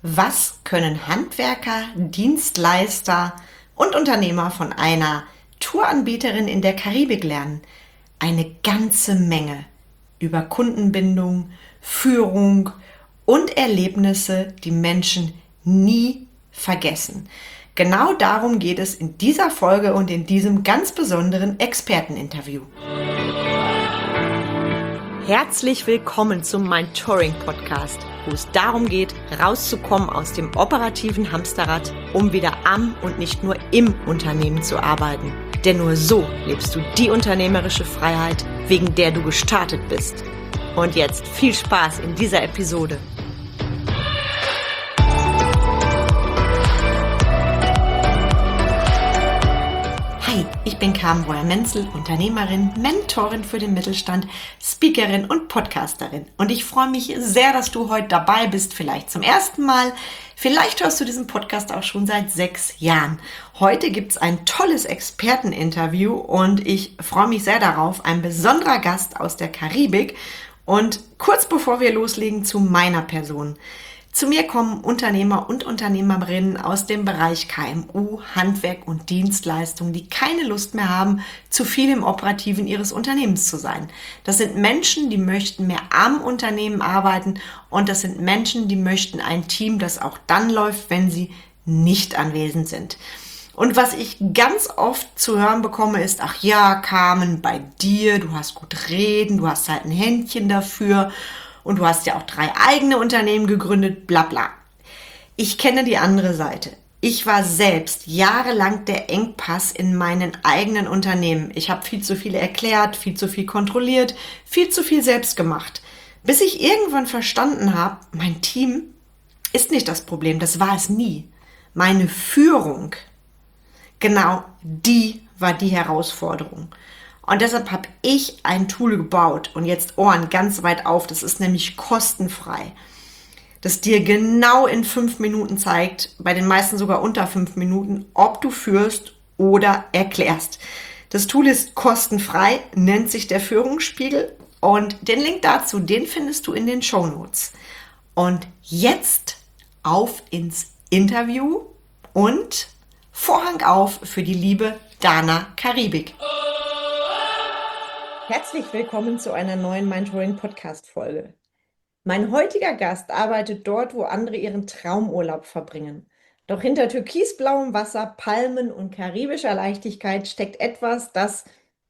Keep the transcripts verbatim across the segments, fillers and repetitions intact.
Was können Handwerker, Dienstleister und Unternehmer von einer Touranbieterin in der Karibik lernen? Eine ganze Menge über Kundenbindung, Führung und Erlebnisse, die Menschen nie vergessen. Genau darum geht es in dieser Folge und in diesem ganz besonderen Experteninterview. Herzlich willkommen zum Mentoring Podcast, wo es darum geht, rauszukommen aus dem operativen Hamsterrad, um wieder am und nicht nur im Unternehmen zu arbeiten. Denn nur so lebst du die unternehmerische Freiheit, wegen der du gestartet bist. Und jetzt viel Spaß in dieser Episode. Hi, ich bin Carmen Breuer-Menzel, Unternehmerin, Mentorin für den Mittelstand, Speakerin und Podcasterin. Und ich freue mich sehr, dass du heute dabei bist, vielleicht zum ersten Mal. Vielleicht hörst du diesen Podcast auch schon seit sechs Jahren. Heute gibt es ein tolles Experteninterview und ich freue mich sehr darauf. Ein besonderer Gast aus der Karibik. Und kurz bevor wir loslegen, zu meiner Person. Zu mir kommen Unternehmer und Unternehmerinnen aus dem Bereich K M U, Handwerk und Dienstleistung, die keine Lust mehr haben, zu viel im Operativen ihres Unternehmens zu sein. Das sind Menschen, die möchten mehr am Unternehmen arbeiten und das sind Menschen, die möchten ein Team, das auch dann läuft, wenn sie nicht anwesend sind. Und was ich ganz oft zu hören bekomme, ist, ach ja, Carmen, bei dir, du hast gut reden, du hast halt ein Händchen dafür. Und du hast ja auch drei eigene Unternehmen gegründet, bla bla. Ich kenne die andere Seite. Ich war selbst jahrelang der Engpass in meinen eigenen Unternehmen. Ich habe viel zu viel erklärt, viel zu viel kontrolliert, viel zu viel selbst gemacht. Bis ich irgendwann verstanden habe, mein Team ist nicht das Problem, das war es nie. Meine Führung, genau die war die Herausforderung. Und deshalb habe ich ein Tool gebaut und jetzt Ohren ganz weit auf, das ist nämlich kostenfrei, das dir genau in fünf Minuten zeigt, bei den meisten sogar unter fünf Minuten, ob du führst oder erklärst. Das Tool ist kostenfrei, nennt sich der Führungsspiegel und den Link dazu, den findest du in den Shownotes. Und jetzt auf ins Interview und Vorhang auf für die liebe Dana Karibik. Herzlich willkommen zu einer neuen Mentoring-Podcast-Folge. Mein heutiger Gast arbeitet dort, wo andere ihren Traumurlaub verbringen. Doch hinter türkisblauem Wasser, Palmen und karibischer Leichtigkeit steckt etwas, das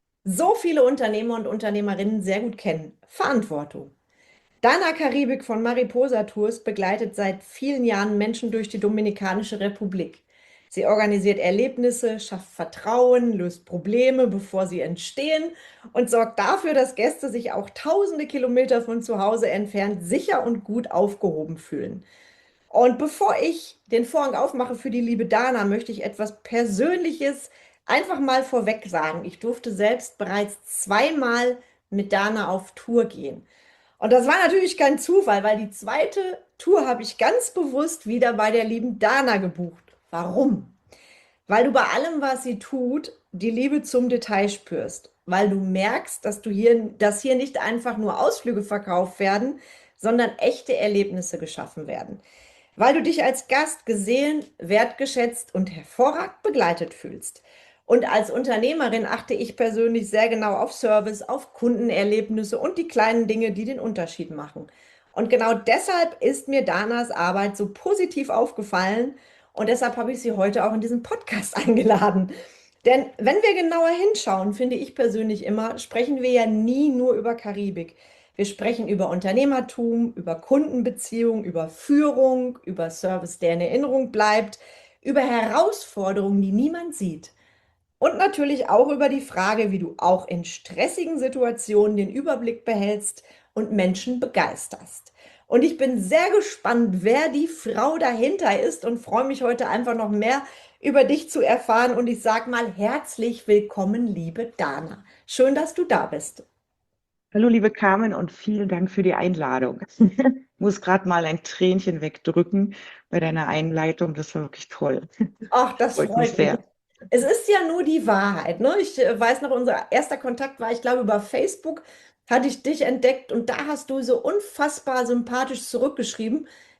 so viele Unternehmer und Unternehmerinnen sehr gut kennen: Verantwortung. Dana Karibik von Mariposa Tours begleitet seit vielen Jahren Menschen durch die Dominikanische Republik. Sie organisiert Erlebnisse, schafft Vertrauen, löst Probleme, bevor sie entstehen und sorgt dafür, dass Gäste sich auch tausende Kilometer von zu Hause entfernt sicher und gut aufgehoben fühlen. Und bevor ich den Vorhang aufmache für die liebe Dana, möchte ich etwas Persönliches einfach mal vorweg sagen. Ich durfte selbst bereits zweimal mit Dana auf Tour gehen. Und das war natürlich kein Zufall, weil die zweite Tour habe ich ganz bewusst wieder bei der lieben Dana gebucht. Warum? Weil du bei allem, was sie tut, die Liebe zum Detail spürst. Weil du merkst, dass du hier, dass hier nicht einfach nur Ausflüge verkauft werden, sondern echte Erlebnisse geschaffen werden. Weil du dich als Gast gesehen, wertgeschätzt und hervorragend begleitet fühlst. Und als Unternehmerin achte ich persönlich sehr genau auf Service, auf Kundenerlebnisse und die kleinen Dinge, die den Unterschied machen. Und genau deshalb ist mir Danas Arbeit so positiv aufgefallen. Und deshalb habe ich sie heute auch in diesen Podcast eingeladen. Denn wenn wir genauer hinschauen, finde ich persönlich immer, sprechen wir ja nie nur über Karibik. Wir sprechen über Unternehmertum, über Kundenbeziehung, über Führung, über Service, der in Erinnerung bleibt, über Herausforderungen, die niemand sieht. Und natürlich auch über die Frage, wie du auch in stressigen Situationen den Überblick behältst und Menschen begeisterst. Und ich bin sehr gespannt, wer die Frau dahinter ist und freue mich heute einfach noch mehr über dich zu erfahren. Und ich sage mal herzlich willkommen, liebe Dana. Schön, dass du da bist. Hallo, liebe Carmen, und vielen Dank für die Einladung. Ich muss gerade mal ein Tränchen wegdrücken bei deiner Einleitung. Das war wirklich toll. Ach, das Freut mich freut mich. sehr. Es ist ja nur die Wahrheit, ne? Ich äh, weiß noch, unser erster Kontakt war, ich glaube, über Facebook hatte ich dich entdeckt und da hast du so unfassbar sympathisch zurückgeschrieben.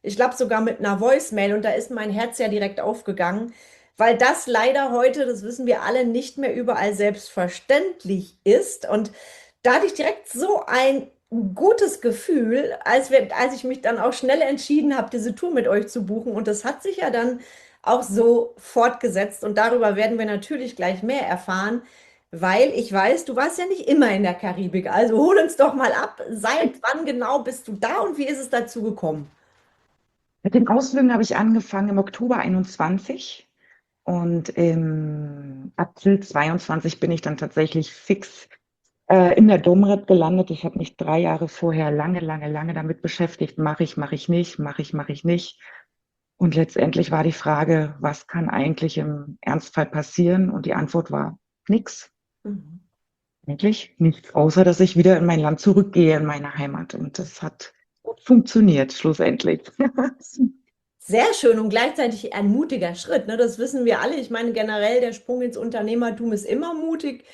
Ich glaube sogar mit einer Voicemail und da ist mein Herz ja direkt aufgegangen, weil das leider heute, das wissen wir alle, nicht mehr überall selbstverständlich ist. Und da hatte ich direkt so ein gutes Gefühl, als wir, als ich mich dann auch schnell entschieden habe, diese Tour mit euch zu buchen. Und das hat sich ja dann auch so fortgesetzt. Und darüber werden wir natürlich gleich mehr erfahren, weil ich weiß, du warst ja nicht immer in der Karibik. Also hol uns doch mal ab. Seit wann genau bist du da und wie ist es dazu gekommen? Mit den Ausflügen habe ich angefangen im Oktober einundzwanzig und im April zweiundzwanzig bin ich dann tatsächlich fix äh, in der Domrep gelandet. Ich habe mich drei Jahre vorher lange, lange, lange damit beschäftigt. Mache ich, mache ich nicht, mache ich, mache ich nicht. Und letztendlich war die Frage, was kann eigentlich im Ernstfall passieren? Und die Antwort war nix. Mhm. Eigentlich nichts, außer dass ich wieder in mein Land zurückgehe, in meine Heimat. Und das hat gut funktioniert, schlussendlich. Sehr schön und gleichzeitig ein mutiger Schritt, ne? Das wissen wir alle. Ich meine, generell der Sprung ins Unternehmertum ist immer mutig.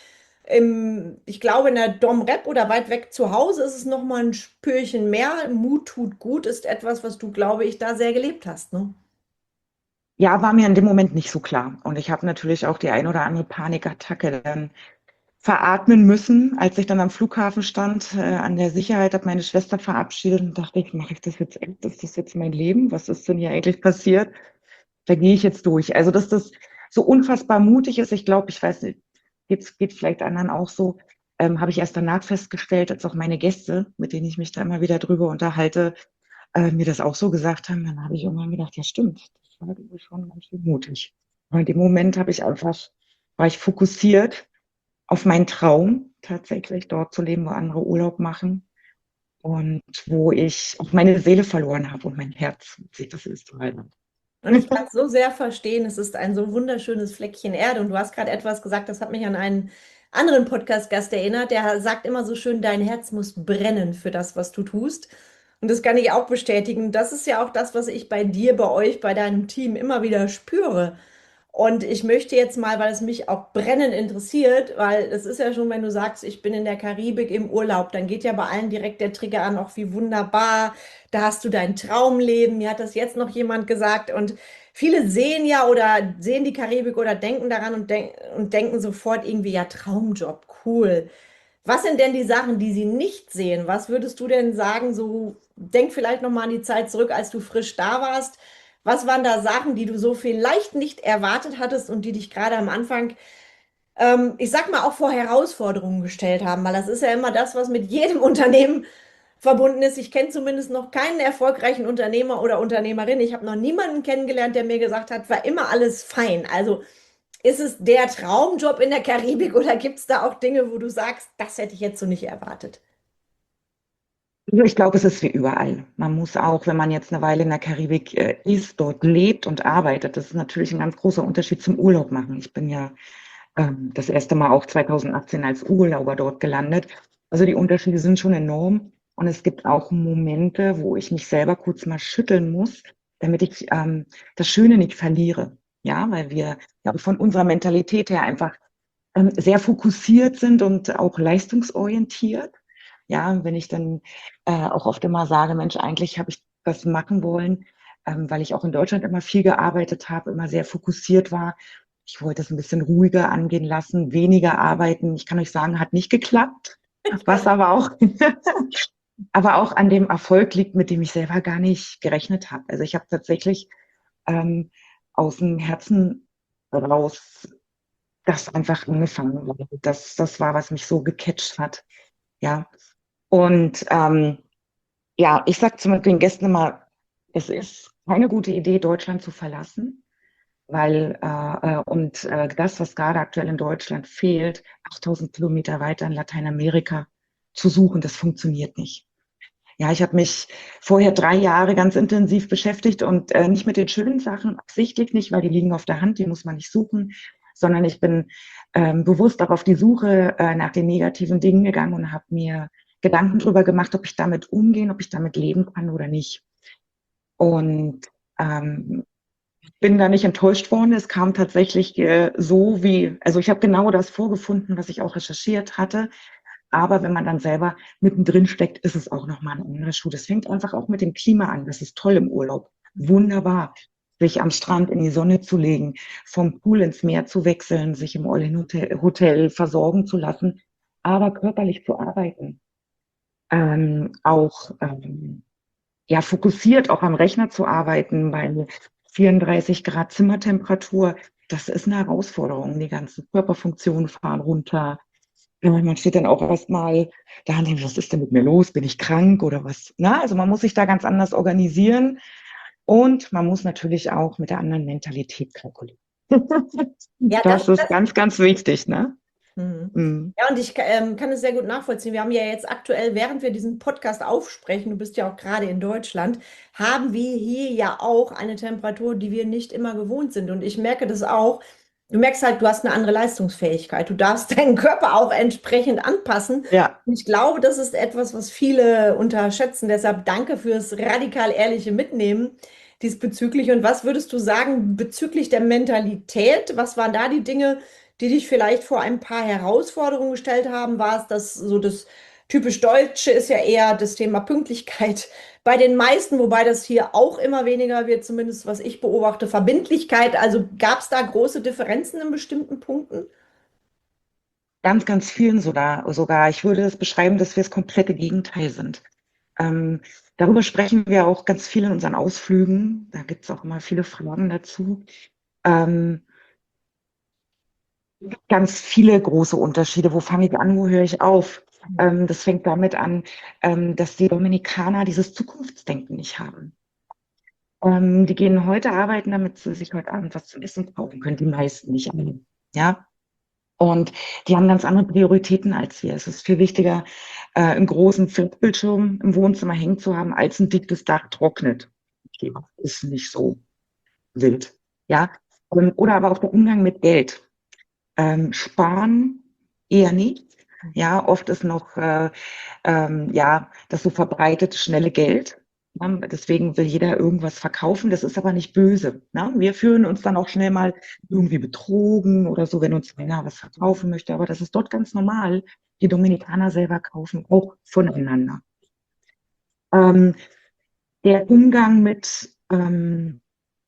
Im, ich glaube, in der Dom-Rep oder weit weg zu Hause ist es noch mal ein Spürchen mehr. Mut tut gut ist etwas, was du, glaube ich, da sehr gelebt hast, ne? Ja, war mir in dem Moment nicht so klar. Und ich habe natürlich auch die ein oder andere Panikattacke dann veratmen müssen, als ich dann am Flughafen stand, äh, an der Sicherheit, habe meine Schwester verabschiedet und dachte ich, mache ich das jetzt echt? Ist das jetzt mein Leben? Was ist denn hier eigentlich passiert? Da gehe ich jetzt durch. Also, dass das so unfassbar mutig ist, ich glaube, ich weiß nicht, geht, geht vielleicht anderen auch so, ähm, habe ich erst danach festgestellt, als auch meine Gäste, mit denen ich mich da immer wieder drüber unterhalte, äh, mir das auch so gesagt haben. Dann habe ich irgendwann gedacht, ja stimmt, das war irgendwie schon ganz schön mutig. Und in dem Moment habe ich einfach, war ich fokussiert auf meinen Traum, tatsächlich dort zu leben, wo andere Urlaub machen und wo ich auch meine Seele verloren habe und mein Herz, sich das ist zu halten. Und ich kann es so sehr verstehen, es ist ein so wunderschönes Fleckchen Erde. Und du hast gerade etwas gesagt, das hat mich an einen anderen Podcast-Gast erinnert, der sagt immer so schön, dein Herz muss brennen für das, was du tust. Und das kann ich auch bestätigen. Das ist ja auch das, was ich bei dir, bei euch, bei deinem Team immer wieder spüre. Und ich möchte jetzt mal, weil es mich auch brennend interessiert, weil es ist ja schon, wenn du sagst, ich bin in der Karibik im Urlaub, dann geht ja bei allen direkt der Trigger an, auch wie wunderbar, da hast du dein Traumleben. Mir hat das jetzt noch jemand gesagt. Und viele sehen ja oder sehen die Karibik oder denken daran und, denk und denken sofort irgendwie, ja, Traumjob, cool. Was sind denn die Sachen, die sie nicht sehen? Was würdest du denn sagen, so denk vielleicht noch mal an die Zeit zurück, als du frisch da warst. Was waren da Sachen, die du so vielleicht nicht erwartet hattest und die dich gerade am Anfang, ähm, ich sag mal, auch vor Herausforderungen gestellt haben? Weil das ist ja immer das, was mit jedem Unternehmen verbunden ist. Ich kenne zumindest noch keinen erfolgreichen Unternehmer oder Unternehmerin. Ich habe noch niemanden kennengelernt, der mir gesagt hat, war immer alles fein. Also ist es der Traumjob in der Karibik oder gibt es da auch Dinge, wo du sagst, das hätte ich jetzt so nicht erwartet? Also ich glaube, es ist wie überall. Man muss auch, wenn man jetzt eine Weile in der Karibik äh, ist, dort lebt und arbeitet, das ist natürlich ein ganz großer Unterschied zum Urlaub machen. Ich bin ja ähm, das erste Mal auch zweitausendachtzehn als Urlauber dort gelandet. Also die Unterschiede sind schon enorm. Und es gibt auch Momente, wo ich mich selber kurz mal schütteln muss, damit ich ähm, das Schöne nicht verliere. Ja, weil wir ja von unserer Mentalität her einfach ähm, sehr fokussiert sind und auch leistungsorientiert. Ja, und wenn ich dann äh, auch oft immer sage, Mensch, eigentlich habe ich das machen wollen, ähm, weil ich auch in Deutschland immer viel gearbeitet habe, immer sehr fokussiert war. Ich wollte es ein bisschen ruhiger angehen lassen, weniger arbeiten. Ich kann euch sagen, hat nicht geklappt, was aber auch, aber auch an dem Erfolg liegt, mit dem ich selber gar nicht gerechnet habe. Also ich habe tatsächlich ähm, aus dem Herzen raus das einfach angefangen, weil das, das war, was mich so gecatcht hat. Ja. Und ähm, ja, ich sage zu den Gästen immer, es ist keine gute Idee, Deutschland zu verlassen, weil äh, äh, und äh, das, was gerade aktuell in Deutschland fehlt, achttausend Kilometer weiter in Lateinamerika zu suchen, das funktioniert nicht. Ja, ich habe mich vorher drei Jahre ganz intensiv beschäftigt und äh, nicht mit den schönen Sachen, absichtlich nicht, weil die liegen auf der Hand, die muss man nicht suchen, sondern ich bin ähm, bewusst auch auf die Suche äh, nach den negativen Dingen gegangen und habe mir Gedanken darüber gemacht, ob ich damit umgehen, ob ich damit leben kann oder nicht. Und ähm, bin da nicht enttäuscht worden. Es kam tatsächlich äh, so wie, also ich habe genau das vorgefunden, was ich auch recherchiert hatte. Aber wenn man dann selber mittendrin steckt, ist es auch nochmal ein anderer Schuh. Das fängt einfach auch mit dem Klima an. Das ist toll im Urlaub. Wunderbar, sich am Strand in die Sonne zu legen, vom Pool ins Meer zu wechseln, sich im All-in-Hotel Hotel versorgen zu lassen, aber körperlich zu arbeiten. Ähm, auch ähm, ja, fokussiert auch am Rechner zu arbeiten bei vierunddreißig Grad Zimmertemperatur. Das ist eine Herausforderung. Die ganzen Körperfunktionen fahren runter. Ja, man steht dann auch erstmal da und denkt, was ist denn mit mir los? Bin ich krank oder was? Na, also man muss sich da ganz anders organisieren und man muss natürlich auch mit der anderen Mentalität kalkulieren. Ja, das, Das ist das ganz, ganz wichtig, ne? Mhm. Mhm. Ja, und ich ähm, kann es sehr gut nachvollziehen. Wir haben ja jetzt aktuell, während wir diesen Podcast aufsprechen, du bist ja auch gerade in Deutschland, haben wir hier ja auch eine Temperatur, die wir nicht immer gewohnt sind. Und ich merke das auch. Du merkst halt, du hast eine andere Leistungsfähigkeit. Du darfst deinen Körper auch entsprechend anpassen. Ja, Und ich glaube, das ist etwas, was viele unterschätzen. Deshalb danke fürs radikal ehrliche Mitnehmen diesbezüglich. Und was würdest du sagen bezüglich der Mentalität? Was waren da die Dinge, die dich vielleicht vor ein paar Herausforderungen gestellt haben? War es das so das typisch Deutsche ist ja eher das Thema Pünktlichkeit bei den meisten, wobei das hier auch immer weniger wird, zumindest was ich beobachte, Verbindlichkeit. Also gab es da große Differenzen in bestimmten Punkten? ganz, ganz vielen sogar, sogar. Ich würde das beschreiben, dass wir das komplette Gegenteil sind. Ähm, darüber sprechen wir auch ganz viel in unseren Ausflügen. Da gibt es auch immer viele Fragen dazu. Ähm, ganz viele große Unterschiede. Wo fange ich an, wo höre ich auf? Ähm, das fängt damit an, ähm, dass die Dominikaner dieses Zukunftsdenken nicht haben. Ähm, die gehen heute arbeiten, damit sie sich heute Abend was zu essen kaufen können. Die meisten nicht alle. Ja, und die haben ganz andere Prioritäten als wir. Es ist viel wichtiger, äh, einen großen Flatbildschirm im Wohnzimmer hängen zu haben, als ein dickes Dach trocknet. Okay, ist nicht so wild. Ja, ähm, oder aber auch der Umgang mit Geld. Ähm, sparen eher nicht. Ja, oft ist noch äh, ähm, ja das so verbreitete schnelle Geld. Ja, deswegen will jeder irgendwas verkaufen. Das ist aber nicht böse. Ne? Wir fühlen uns dann auch schnell mal irgendwie betrogen oder so, wenn uns einer was verkaufen möchte. Aber das ist dort ganz normal. Die Dominikaner selber kaufen auch voneinander. Ähm, der Umgang mit ähm,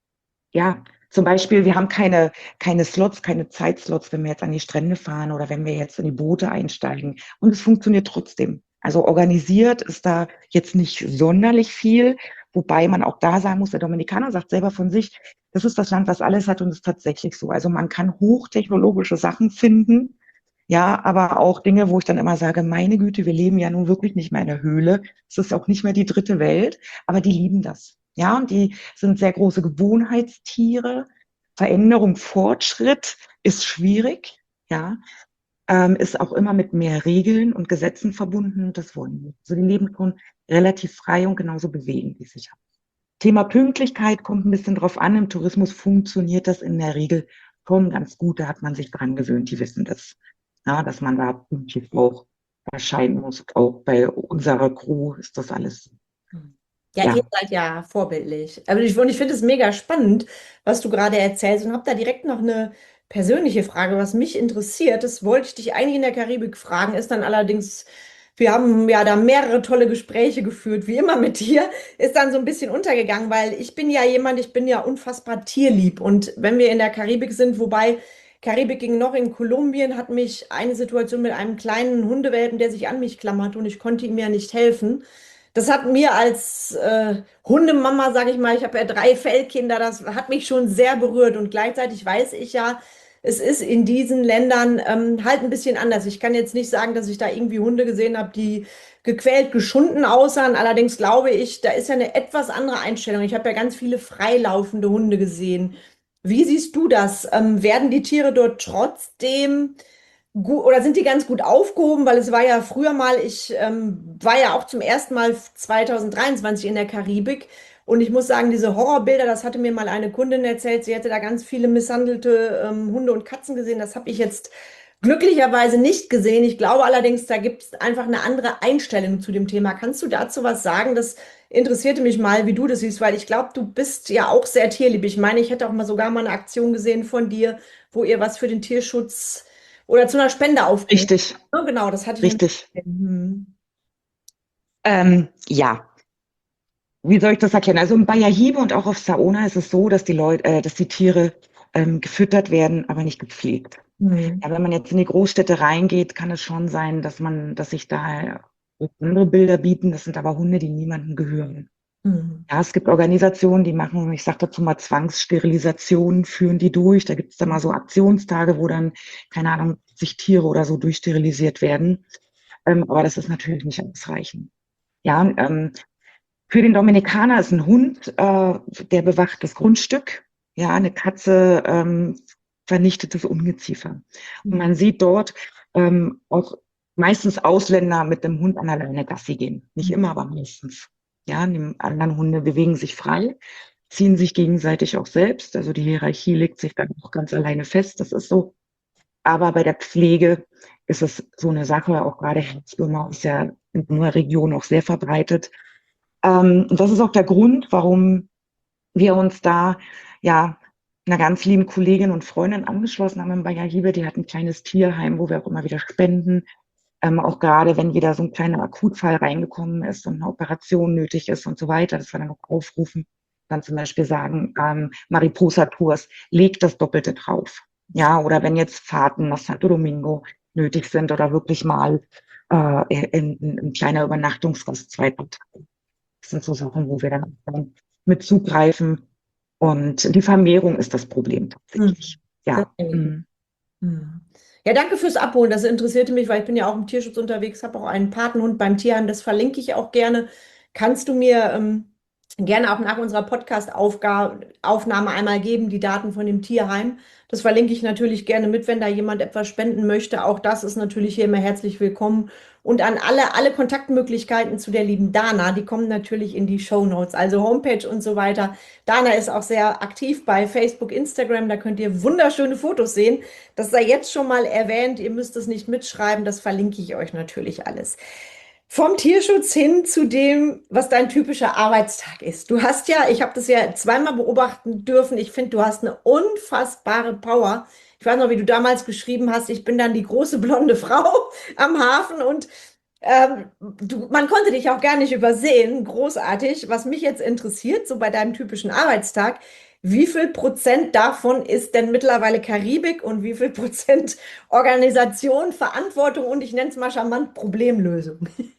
ja, zum Beispiel, wir haben keine, keine Slots, keine Zeitslots, wenn wir jetzt an die Strände fahren oder wenn wir jetzt in die Boote einsteigen. Und es funktioniert trotzdem. Also organisiert ist da jetzt nicht sonderlich viel, wobei man auch da sagen muss, der Dominikaner sagt selber von sich, das ist das Land, was alles hat und es ist tatsächlich so. Also man kann hochtechnologische Sachen finden, ja, aber auch Dinge, wo ich dann immer sage, meine Güte, wir leben ja nun wirklich nicht mehr in der Höhle. Es ist auch nicht mehr die dritte Welt, aber die lieben das. Ja, und die sind sehr große Gewohnheitstiere. Veränderung, Fortschritt ist schwierig, ja, ähm, ist auch immer mit mehr Regeln und Gesetzen verbunden. Das wollen wir. Also die leben schon relativ frei und genauso bewegen die sich. Thema Pünktlichkeit kommt ein bisschen drauf an. Im Tourismus funktioniert das in der Regel schon ganz gut. Da hat man sich dran gewöhnt. Die wissen das, ja, dass man da pünktlich auch erscheinen muss. Auch bei unserer Crew ist das alles, Ja, ihr ja. seid ja vorbildlich. Aber ich, und ich finde es mega spannend, was du gerade erzählst und habe da direkt noch eine persönliche Frage, was mich interessiert. Das wollte ich dich eigentlich in der Karibik fragen, ist dann allerdings, wir haben ja da mehrere tolle Gespräche geführt, wie immer mit dir, ist dann so ein bisschen untergegangen, weil ich bin ja jemand, ich bin ja unfassbar tierlieb. Und wenn wir in der Karibik sind, wobei Karibik ging noch in Kolumbien, hat mich eine Situation mit einem kleinen Hundewelpen, der sich an mich klammert und ich konnte ihm ja nicht helfen. Das hat mir als äh, Hundemama, sage ich mal, ich habe ja drei Fellkinder, das hat mich schon sehr berührt und gleichzeitig weiß ich ja, es ist in diesen Ländern ähm, halt ein bisschen anders. Ich kann jetzt nicht sagen, dass ich da irgendwie Hunde gesehen habe, die gequält, geschunden aussahen. Allerdings glaube ich, da ist ja eine etwas andere Einstellung. Ich habe ja ganz viele freilaufende Hunde gesehen. Wie siehst du das? Ähm, werden die Tiere dort trotzdem gut, oder sind die ganz gut aufgehoben? Weil es war ja früher mal, ich ähm, war ja auch zum ersten Mal zwanzig dreiundzwanzig in der Karibik und ich muss sagen, diese Horrorbilder, das hatte mir mal eine Kundin erzählt, sie hätte da ganz viele misshandelte ähm, Hunde und Katzen gesehen. Das habe ich jetzt glücklicherweise nicht gesehen. Ich glaube allerdings, da gibt es einfach eine andere Einstellung zu dem Thema. Kannst du dazu was sagen? Das interessierte mich mal, wie du das siehst, weil ich glaube, du bist ja auch sehr tierlieb. Ich meine, ich hätte auch mal sogar mal eine Aktion gesehen von dir, wo ihr was für den Tierschutz oder zu einer Spende aufgerufen. Richtig, Ja, genau, das hatte ich nämlich richtig. gesehen. Hm. Ähm, ja, wie soll ich das erklären? Also bei Yahibe und auch auf Saona ist es so, dass die Leute, äh, dass die Tiere ähm, gefüttert werden, aber nicht gepflegt. Hm. Ja, wenn man jetzt in die Großstädte reingeht, kann es schon sein, dass man, dass sich da andere Bilder bieten. Das sind aber Hunde, die niemandem gehören. Hm. Ja, es gibt Organisationen, die machen, ich sage dazu mal Zwangssterilisationen, führen die durch. Da gibt es dann mal so Aktionstage, wo dann, keine Ahnung, sich Tiere oder so durchsterilisiert werden. Ähm, aber das ist natürlich nicht ausreichend. Ja, ähm, für den Dominikaner ist ein Hund, äh, der bewacht das Grundstück. Ja, eine Katze ähm, vernichtet das Ungeziefer. Und Hm. man sieht dort ähm, auch meistens Ausländer mit dem Hund an der Leine Gassi gehen. Nicht immer, aber meistens. Ja, die anderen Hunde bewegen sich frei, ziehen sich gegenseitig auch selbst. Also die Hierarchie legt sich dann auch ganz alleine fest. Das ist so. Aber bei der Pflege ist es so eine Sache, auch gerade Herzwürmer ist ja in unserer Region auch sehr verbreitet. Ähm, und das ist auch der Grund, warum wir uns da ja einer ganz lieben Kollegin und Freundin angeschlossen haben in Bayerhiebe. Die hat ein kleines Tierheim, wo wir auch immer wieder spenden. Ähm, auch gerade, wenn wieder so ein kleiner Akutfall reingekommen ist und eine Operation nötig ist und so weiter, dass wir dann auch aufrufen, dann zum Beispiel sagen, ähm, Mariposa Tours, legt das Doppelte drauf. Ja, oder wenn jetzt Fahrten nach Santo Domingo nötig sind oder wirklich mal äh, in, in, in kleiner Übernachtungsgast zwei Tage. Das sind so Sachen, wo wir dann mit zugreifen. Und die Vermehrung ist das Problem Hm. tatsächlich. Ja. Deswegen. Mhm. Hm. Ja, danke fürs Abholen. Das interessierte mich, weil ich bin ja auch im Tierschutz unterwegs, habe auch einen Patenhund beim Tierheim. Das verlinke ich auch gerne. Kannst du mir ähm, gerne auch nach unserer Podcast-Aufnahme einmal geben, die Daten von dem Tierheim? Das verlinke ich natürlich gerne mit, wenn da jemand etwas spenden möchte. Auch das ist natürlich hier immer herzlich willkommen. Und an alle, alle Kontaktmöglichkeiten zu der lieben Dana, die kommen natürlich in die Shownotes, also Homepage und so weiter. Dana ist auch sehr aktiv bei Facebook, Instagram, da könnt ihr wunderschöne Fotos sehen. Das sei jetzt schon mal erwähnt, ihr müsst es nicht mitschreiben, das verlinke ich euch natürlich alles. Vom Tierschutz hin zu dem, was dein typischer Arbeitstag ist. Du hast ja, ich habe das ja zweimal beobachten dürfen, ich finde, du hast eine unfassbare Power. Ich weiß noch, wie du damals geschrieben hast, ich bin dann die große blonde Frau am Hafen und ähm, du, man konnte dich auch gar nicht übersehen. Großartig. Was mich jetzt interessiert, so bei deinem typischen Arbeitstag, wie viel Prozent davon ist denn mittlerweile Karibik und wie viel Prozent Organisation, Verantwortung und ich nenne es mal charmant Problemlösung?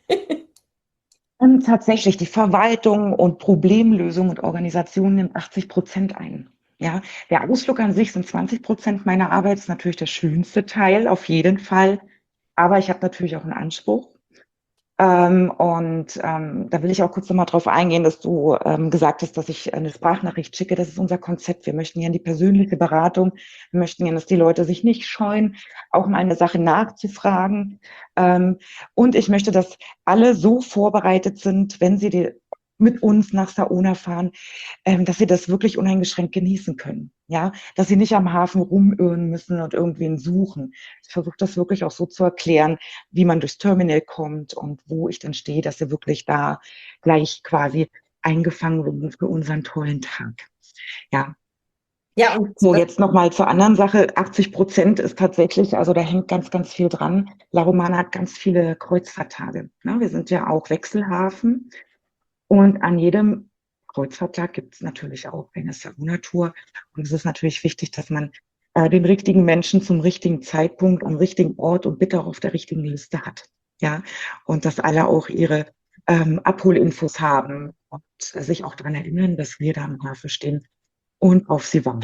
Und tatsächlich, die Verwaltung und Problemlösung und Organisation nimmt achtzig Prozent ein. Ja, der Ausflug an sich sind zwanzig Prozent meiner Arbeit, ist natürlich der schönste Teil, auf jeden Fall. Aber ich habe natürlich auch einen Anspruch. Ähm, und ähm, da will ich auch kurz nochmal drauf eingehen, dass du ähm, gesagt hast, dass ich eine Sprachnachricht schicke. Das ist unser Konzept. Wir möchten gerne die persönliche Beratung. Wir möchten gerne, dass die Leute sich nicht scheuen, auch mal eine Sache nachzufragen. Ähm, und ich möchte, dass alle so vorbereitet sind, wenn sie die, mit uns nach Saona fahren, ähm, dass sie das wirklich uneingeschränkt genießen können. Ja, dass sie nicht am Hafen rumirren müssen und irgendwen suchen. Ich versuche das wirklich auch so zu erklären, wie man durchs Terminal kommt und wo ich dann stehe, dass sie wirklich da gleich quasi eingefangen werden für unseren tollen Tag. Ja. Ja, und So, das, jetzt nochmal zur anderen Sache. achtzig Prozent ist tatsächlich, also da hängt ganz, ganz viel dran. La Romana hat ganz viele Kreuzfahrttage. Ne? Wir sind ja auch Wechselhafen und an jedem Kreuzfahrttag gibt es natürlich auch eine Sauna-Tour. Und es ist natürlich wichtig, dass man äh, den richtigen Menschen zum richtigen Zeitpunkt am richtigen Ort und bitte auch auf der richtigen Liste hat. Ja, und dass alle auch ihre ähm, Abholinfos haben und äh, sich auch daran erinnern, dass wir da am Hafen stehen und auf sie warten.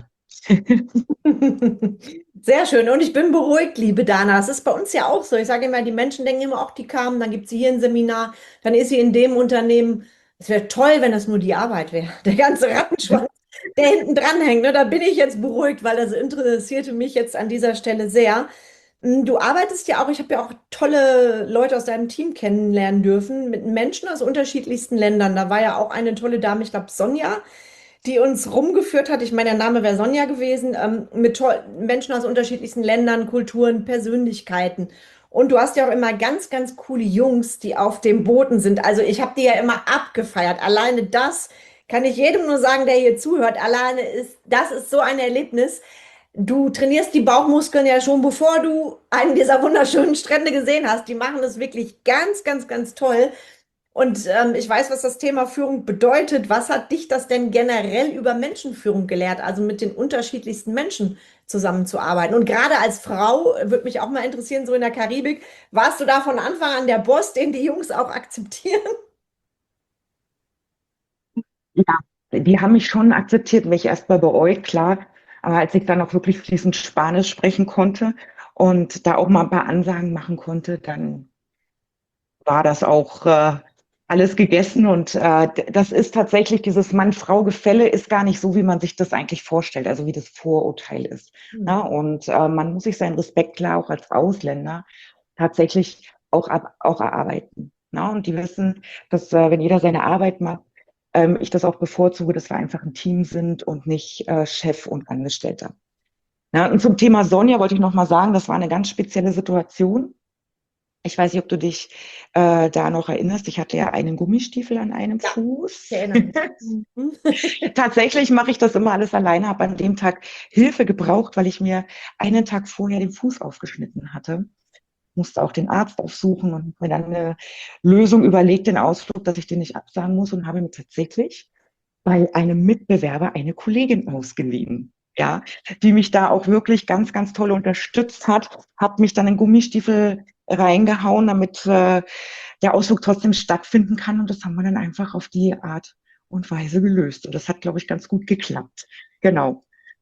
sehr schön. Und ich bin beruhigt, liebe Dana. Es ist bei uns ja auch so. Ich sage immer, die Menschen denken immer, auch die kamen, dann gibt sie hier ein Seminar, dann ist sie in dem Unternehmen. Es wäre toll, wenn das nur die Arbeit wäre. Der ganze Rattenschwanz, der hinten dran hängt. Ne? Da bin ich jetzt beruhigt, weil das interessierte mich jetzt an dieser Stelle sehr. Mm, Du arbeitest ja auch, ich habe ja auch tolle Leute aus deinem Team kennenlernen dürfen, mit Menschen aus unterschiedlichsten Ländern. Da war ja auch eine tolle Dame, ich glaube Sonja, die uns rumgeführt hat. Ich meine, der Name wäre Sonja gewesen, ähm, mit toll Menschen aus unterschiedlichsten Ländern, Kulturen, Persönlichkeiten. Und du hast ja auch immer ganz, ganz coole Jungs, die auf dem Booten sind. Also ich habe die ja immer abgefeiert. Alleine das kann ich jedem nur sagen, der hier zuhört. Alleine ist, das ist so ein Erlebnis. du trainierst die Bauchmuskeln ja schon, bevor du einen dieser wunderschönen Strände gesehen hast. Die machen das wirklich ganz, ganz, ganz toll. Und ähm, ich weiß, was das Thema Führung bedeutet. Was hat dich das denn generell über Menschenführung gelehrt? Also mit den unterschiedlichsten Menschen zusammenzuarbeiten. Und gerade als Frau äh, würde mich auch mal interessieren, so in der Karibik, warst du da von Anfang an der Boss, den die Jungs auch akzeptieren? Ja, die haben mich schon akzeptiert, mich erst mal beäugt, klar. Aber als ich dann auch wirklich fließend Spanisch sprechen konnte und da auch mal ein paar Ansagen machen konnte, dann war das auch äh, alles gegessen. Und äh, d- das ist tatsächlich dieses Mann-Frau-Gefälle ist gar nicht so, wie man sich das eigentlich vorstellt, also wie das Vorurteil ist. Hm. Ja, und äh, man muss sich seinen Respekt klar auch als Ausländer tatsächlich auch, ab, auch erarbeiten. Ja, und die wissen, dass äh, wenn jeder seine Arbeit macht, ähm, ich das auch bevorzuge, dass wir einfach ein Team sind und nicht äh, Chef und Angestellter. Ja, und zum Thema Sonja wollte ich noch mal sagen, das war eine ganz spezielle Situation. Ich weiß nicht, ob du dich äh, da noch erinnerst. Ich hatte ja einen Gummistiefel an einem Ja, ich Fuß. erinnere mich. Mhm. Tatsächlich mache ich das immer alles alleine, habe an dem Tag Hilfe gebraucht, weil ich mir einen Tag vorher den Fuß aufgeschnitten hatte. Musste auch den Arzt aufsuchen und mir dann eine Lösung überlegt, den Ausflug, dass ich den nicht absagen muss und habe mir tatsächlich bei einem Mitbewerber eine Kollegin ausgeliehen. Ja, die mich da auch wirklich ganz, ganz toll unterstützt hat, hat mich dann in Gummistiefel reingehauen, damit äh, der Ausflug trotzdem stattfinden kann. Und das haben wir dann einfach auf die Art und Weise gelöst. Und das hat, glaube ich, ganz gut geklappt. Genau.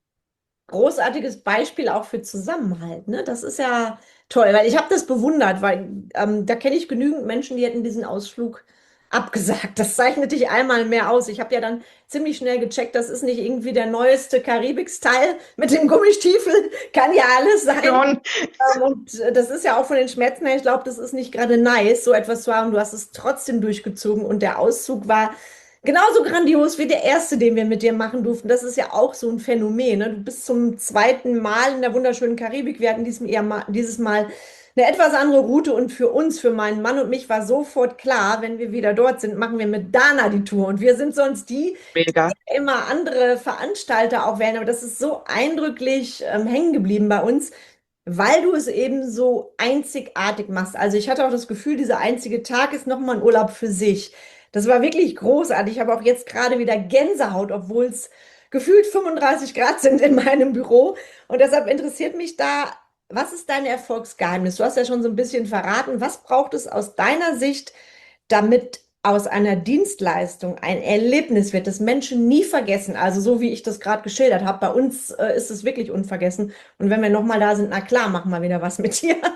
Großartiges Beispiel auch für Zusammenhalt, ne? Das ist ja toll, weil ich habe das bewundert, weil ähm, da kenne ich genügend Menschen, die hätten diesen Ausflug abgesagt. Das zeichnet dich einmal mehr aus. Ich habe ja dann ziemlich schnell gecheckt, das ist nicht irgendwie der neueste Karibik-Style mit dem Gummistiefel, kann ja alles sein. Schon. Ähm, Und äh, das ist ja auch von den Schmerzen her, ich glaube, das ist nicht gerade nice, so etwas zu haben. Du hast es trotzdem durchgezogen und der Auszug war genauso grandios wie der erste, den wir mit dir machen durften. Das ist ja auch so ein Phänomen. Ne? Du bist zum zweiten Mal in der wunderschönen Karibik. Wir hatten diesem eher mal, dieses Mal eine etwas andere Route und für uns, für meinen Mann und mich war sofort klar, wenn wir wieder dort sind, machen wir mit Dana die Tour. Und wir sind sonst die, Mega. die immer andere Veranstalter auch wählen. Aber das ist so eindrücklich ähm, hängen geblieben bei uns, weil du es eben so einzigartig machst. Also ich hatte auch das Gefühl, dieser einzige Tag ist nochmal ein Urlaub für sich. Das war wirklich großartig. Ich habe auch jetzt gerade wieder Gänsehaut, obwohl es gefühlt fünfunddreißig Grad sind in meinem Büro. Und deshalb interessiert mich da, was ist dein Erfolgsgeheimnis? Du hast ja schon so ein bisschen verraten. Was braucht es aus deiner Sicht, damit aus einer Dienstleistung ein Erlebnis wird, das Menschen nie vergessen? Also so wie ich das gerade geschildert habe. Bei uns äh, ist es wirklich unvergessen. Und wenn wir nochmal da sind, na klar, machen wir wieder was mit dir.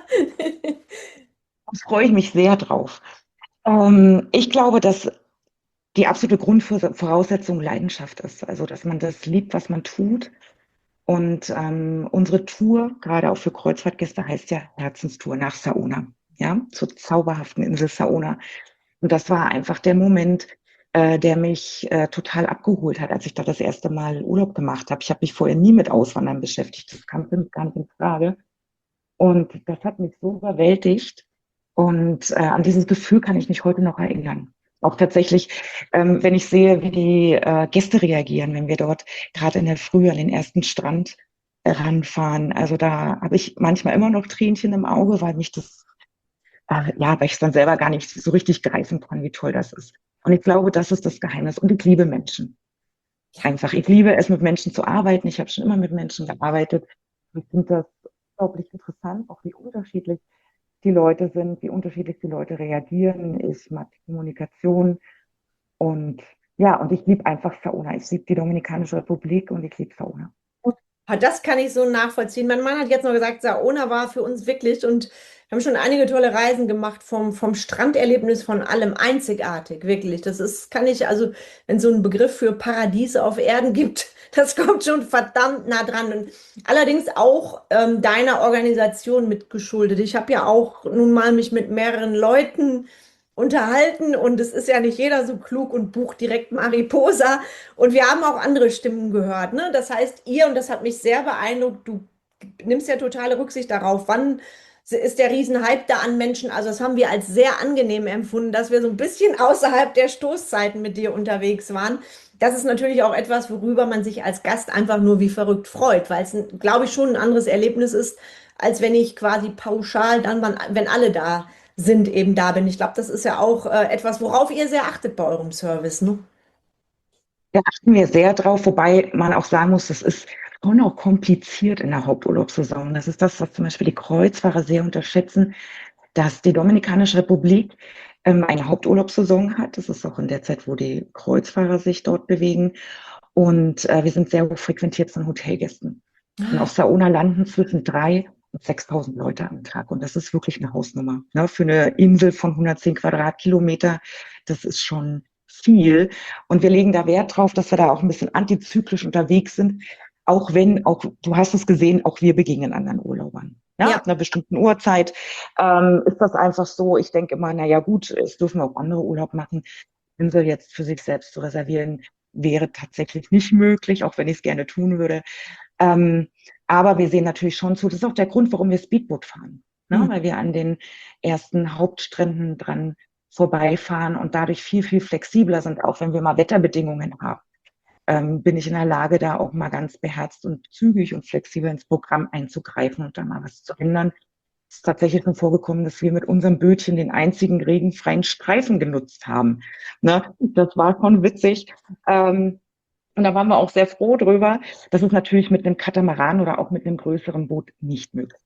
Da freue ich mich sehr drauf. Ähm, ich glaube, dass die absolute Grundvoraussetzung Leidenschaft ist. Also, dass man das liebt, was man tut. Und ähm, unsere Tour, gerade auch für Kreuzfahrtgäste, heißt ja Herzenstour nach Saona, ja, zur zauberhaften Insel Saona. Und das war einfach der Moment, äh, der mich äh, total abgeholt hat, als ich da das erste Mal Urlaub gemacht habe. Ich habe mich vorher nie mit Auswandern beschäftigt, das kam für mich gar nicht in Frage. Und das hat mich so überwältigt. Und äh, an dieses Gefühl kann ich mich heute noch erinnern. Auch tatsächlich, ähm, wenn ich sehe, wie die äh, Gäste reagieren, wenn wir dort gerade in der Früh an den ersten Strand ranfahren. Also da habe ich manchmal immer noch Tränchen im Auge, weil mich das, äh, ja, weil ich es dann selber gar nicht so richtig greifen kann, wie toll das ist. Und ich glaube, das ist das Geheimnis. Und ich liebe Menschen. Einfach, ich liebe es, mit Menschen zu arbeiten. Ich habe schon immer mit Menschen gearbeitet. Ich finde das unglaublich interessant, auch wie unterschiedlich die Leute sind, wie unterschiedlich die Leute reagieren. Ich mag die Kommunikation und ja, und ich liebe einfach Sauna. Ich liebe die Dominikanische Republik und ich liebe Sauna. Ah, das kann ich so nachvollziehen. Mein Mann hat jetzt noch gesagt, Saona war für uns wirklich und wir haben schon einige tolle Reisen gemacht vom, vom Stranderlebnis von allem einzigartig, wirklich. Das ist, kann ich, also, wenn es so einen Begriff für Paradiese auf Erden gibt, das kommt schon verdammt nah dran. Und allerdings auch ähm, deiner Organisation mitgeschuldet. Ich habe ja auch nun mal mich mit mehreren Leuten unterhalten und es ist ja nicht jeder so klug und bucht direkt Mariposa. Und wir haben auch andere Stimmen gehört, ne? Das heißt, ihr, und das hat mich sehr beeindruckt, du nimmst ja totale Rücksicht darauf, wann ist der Riesenhype da an Menschen. Also das haben wir als sehr angenehm empfunden, dass wir so ein bisschen außerhalb der Stoßzeiten mit dir unterwegs waren. das ist natürlich auch etwas, worüber man sich als Gast einfach nur wie verrückt freut, weil es, glaube ich, schon ein anderes Erlebnis ist, als wenn ich quasi pauschal dann, wann- wenn alle da sind, eben da bin. Ich glaube, das ist ja auch äh, etwas, worauf ihr sehr achtet bei eurem Service, ne? Da achten wir sehr drauf, wobei man auch sagen muss, das ist schon auch kompliziert in der Haupturlaubssaison. Das ist das, was zum Beispiel die Kreuzfahrer sehr unterschätzen, dass die Dominikanische Republik ähm, eine Haupturlaubssaison hat. Das ist auch in der Zeit, wo die Kreuzfahrer sich dort bewegen. Und äh, wir sind sehr hoch frequentiert von Hotelgästen. Und auf Saona landen zwischen drei und sechstausend Leute am Tag. Und das ist wirklich eine Hausnummer. Ne? Für eine Insel von hundertzehn Quadratkilometer, das ist schon viel. Und wir legen da Wert drauf, dass wir da auch ein bisschen antizyklisch unterwegs sind. Auch wenn, auch, du hast es gesehen, auch wir begegnen anderen Urlaubern. Ja, Ja. ab einer bestimmten Uhrzeit ähm, ist das einfach so. Ich denke immer, na ja gut, es dürfen auch andere Urlaub machen. Insel jetzt für sich selbst zu reservieren, wäre tatsächlich nicht möglich, auch wenn ich es gerne tun würde. Ähm, aber wir sehen natürlich schon zu, das ist auch der Grund, warum wir Speedboot fahren, ne? Hm. Weil wir an den ersten Hauptstränden dran vorbeifahren und dadurch viel, viel flexibler sind, auch wenn wir mal Wetterbedingungen haben. Ähm, bin ich in der Lage, da auch mal ganz beherzt und zügig und flexibel ins Programm einzugreifen und da mal was zu ändern. Es ist tatsächlich schon vorgekommen, dass wir mit unserem Bötchen den einzigen regenfreien Streifen genutzt haben. Ne? Das war schon witzig. Ähm, und da waren wir auch sehr froh drüber. Das ist natürlich mit einem Katamaran oder auch mit einem größeren Boot nicht möglich.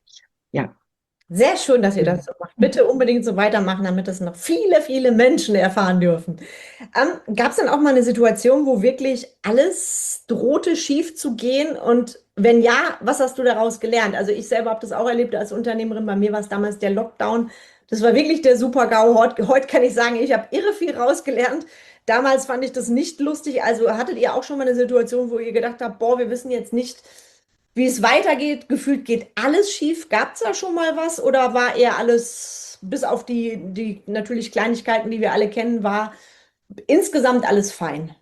Ja. Sehr schön, dass ihr das so macht. Bitte unbedingt so weitermachen, damit das noch viele, viele Menschen erfahren dürfen. Ähm, gab es dann auch mal eine Situation, wo wirklich alles drohte schief zu gehen? Und wenn ja, was hast du daraus gelernt? Also ich selber habe das auch erlebt als Unternehmerin. Bei mir war es damals der Lockdown. Das war wirklich der Super-GAU. Heute, heute kann ich sagen, ich habe irre viel rausgelernt. Damals fand ich das nicht lustig. Also hattet ihr auch schon mal eine Situation, wo ihr gedacht habt, boah, wir wissen jetzt nicht, wie es weitergeht? Gefühlt geht alles schief. Gab es da schon mal was oder war eher alles, bis auf die, die natürlich Kleinigkeiten, die wir alle kennen, war insgesamt alles fein?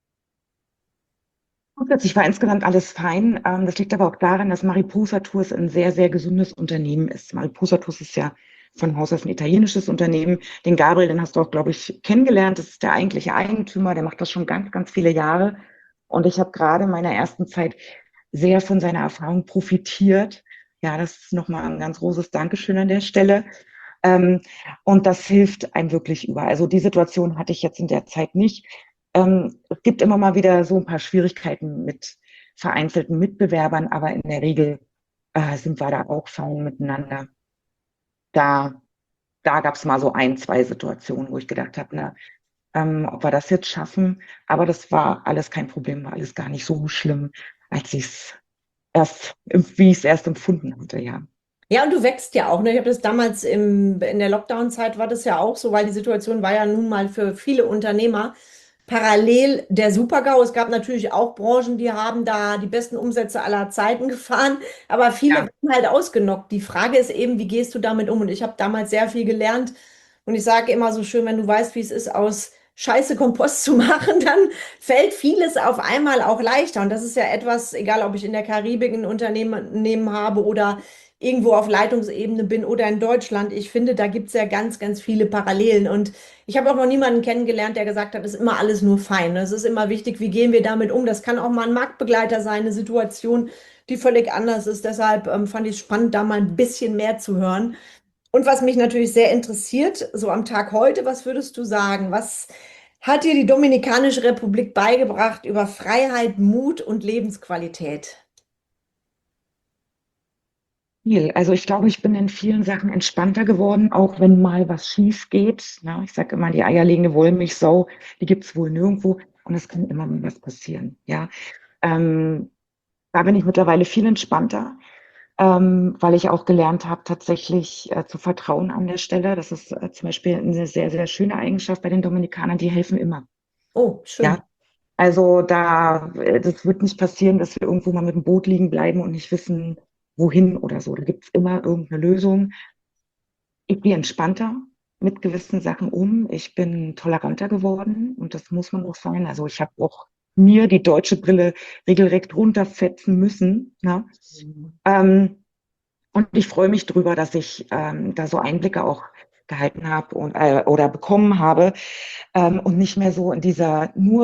Grundsätzlich war insgesamt alles fein. Ähm, das liegt aber auch daran, dass Mariposa Tours ein sehr, sehr gesundes Unternehmen ist. Mariposa Tours ist ja von Haus aus ein italienisches Unternehmen. Den Gabriel, den hast du auch, glaube ich, kennengelernt. Das ist der eigentliche Eigentümer. Der macht das schon ganz, ganz viele Jahre. Und ich habe gerade in meiner ersten Zeit sehr von seiner Erfahrung profitiert. Ja, das ist nochmal ein ganz großes Dankeschön an der Stelle. Ähm, und das hilft einem wirklich über. Also die Situation hatte ich jetzt in der Zeit nicht. Ähm, es gibt immer mal wieder so ein paar Schwierigkeiten mit vereinzelten Mitbewerbern, aber in der Regel äh, sind wir da auch fein miteinander. Da, da gab es mal so ein, zwei Situationen, wo ich gedacht habe, na, ähm, ob wir das jetzt schaffen. Aber das war alles kein Problem, war alles gar nicht so schlimm, als ich es erst, wie ich es erst empfunden hatte, ja. Ja, und du wächst ja auch, ne? Ich habe das damals im, in der Lockdown-Zeit war das ja auch so, weil die Situation war ja nun mal für viele Unternehmer parallel der Super-GAU. Es gab natürlich auch Branchen, die haben da die besten Umsätze aller Zeiten gefahren, aber viele Ja. waren halt ausgenockt. Die Frage ist eben, wie gehst du damit um? Und ich habe damals sehr viel gelernt und ich sage immer so schön, wenn du weißt, wie es ist, aus Scheiße Kompost zu machen, dann fällt vieles auf einmal auch leichter. Und das ist ja etwas, egal ob ich in der Karibik ein Unternehmen habe oder irgendwo auf Leitungsebene bin oder in Deutschland. Ich finde, da gibt es ja ganz, ganz viele Parallelen. Und ich habe auch noch niemanden kennengelernt, der gesagt hat, es ist immer alles nur fein. Es ist immer wichtig, wie gehen wir damit um. Das kann auch mal ein Marktbegleiter sein, eine Situation, die völlig anders ist. Deshalb ähm, fand ich es spannend, da mal ein bisschen mehr zu hören. Und was mich natürlich sehr interessiert, so am Tag heute, was würdest du sagen? Was hat dir die Dominikanische Republik beigebracht über Freiheit, Mut und Lebensqualität? Viel. Also ich glaube, ich bin in vielen Sachen entspannter geworden, auch wenn mal was schief geht. Ja, ich sage immer, die eierlegende Wollmilchsau, die gibt's wohl nirgendwo und es kann immer mal was passieren. Ja, ähm, da bin ich mittlerweile viel entspannter, ähm, weil ich auch gelernt habe, tatsächlich äh, zu vertrauen an der Stelle. Das ist äh, zum Beispiel eine sehr, sehr schöne Eigenschaft bei den Dominikanern, die helfen immer. Oh, schön. Ja, also da, äh, das wird nicht passieren, dass wir irgendwo mal mit dem Boot liegen bleiben und nicht wissen, wohin oder so. Da gibt's immer irgendeine Lösung. Ich gehe entspannter mit gewissen Sachen um. Ich bin toleranter geworden und das muss man auch sein. Also ich habe auch mir die deutsche Brille regelrecht runterfetzen müssen. Ne? Ähm, und ich freue mich drüber, dass ich ähm, da so Einblicke auch gehalten habe und äh, oder bekommen habe ähm, und nicht mehr so in dieser nur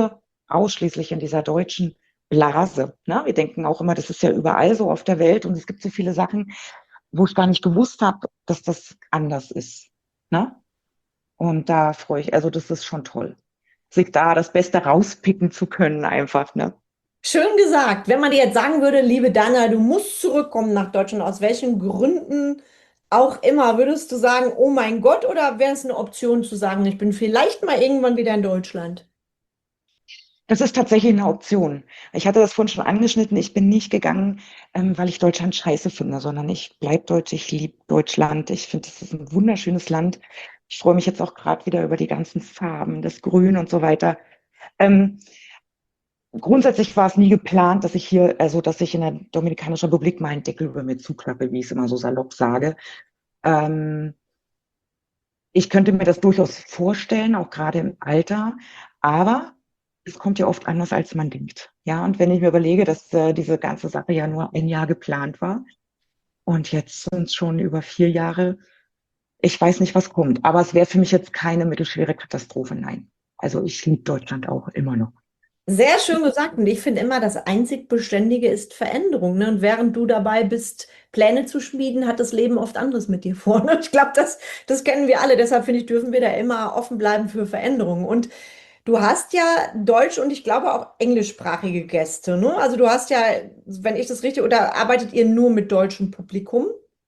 ausschließlich in dieser deutschen Blase. Ne? Wir denken auch immer, das ist ja überall so auf der Welt und es gibt so viele Sachen, wo ich gar nicht gewusst habe, dass das anders ist. Ne? Und da freue ich, also das ist schon toll, sich da das Beste rauspicken zu können einfach. Ne? Schön gesagt. Wenn man dir jetzt sagen würde, liebe Dana, du musst zurückkommen nach Deutschland, aus welchen Gründen auch immer, würdest du sagen, oh mein Gott, oder wäre es eine Option zu sagen, ich bin vielleicht mal irgendwann wieder in Deutschland? Das ist tatsächlich eine Option. Ich hatte das vorhin schon angeschnitten. Ich bin nicht gegangen, ähm, weil ich Deutschland scheiße finde, sondern ich bleibe deutsch. Ich liebe Deutschland. Ich finde, es ist ein wunderschönes Land. Ich freue mich jetzt auch gerade wieder über die ganzen Farben, das Grün und so weiter. Ähm, grundsätzlich war es nie geplant, dass ich hier, also dass ich in der Dominikanischen Republik meinen Deckel über mir zuklappe, wie ich es immer so salopp sage. Ähm, Ich könnte mir das durchaus vorstellen, auch gerade im Alter, aber es kommt ja oft anders, als man denkt. Ja, und wenn ich mir überlege, dass äh, diese ganze Sache ja nur ein Jahr geplant war und jetzt sind es schon über vier Jahre, ich weiß nicht, was kommt. Aber es wäre für mich jetzt keine mittelschwere Katastrophe, nein. Also ich liebe Deutschland auch immer noch. Sehr schön gesagt. Und ich finde immer, das einzig Beständige ist Veränderung. Ne? Und während du dabei bist, Pläne zu schmieden, hat das Leben oft anderes mit dir vor. Ne? Ich glaube, das, das kennen wir alle. Deshalb finde ich, dürfen wir da immer offen bleiben für Veränderungen. Und du hast ja deutsch und ich glaube auch englischsprachige Gäste. Ne? Also du hast ja, wenn ich das richtig, oder arbeitet ihr nur mit deutschem Publikum?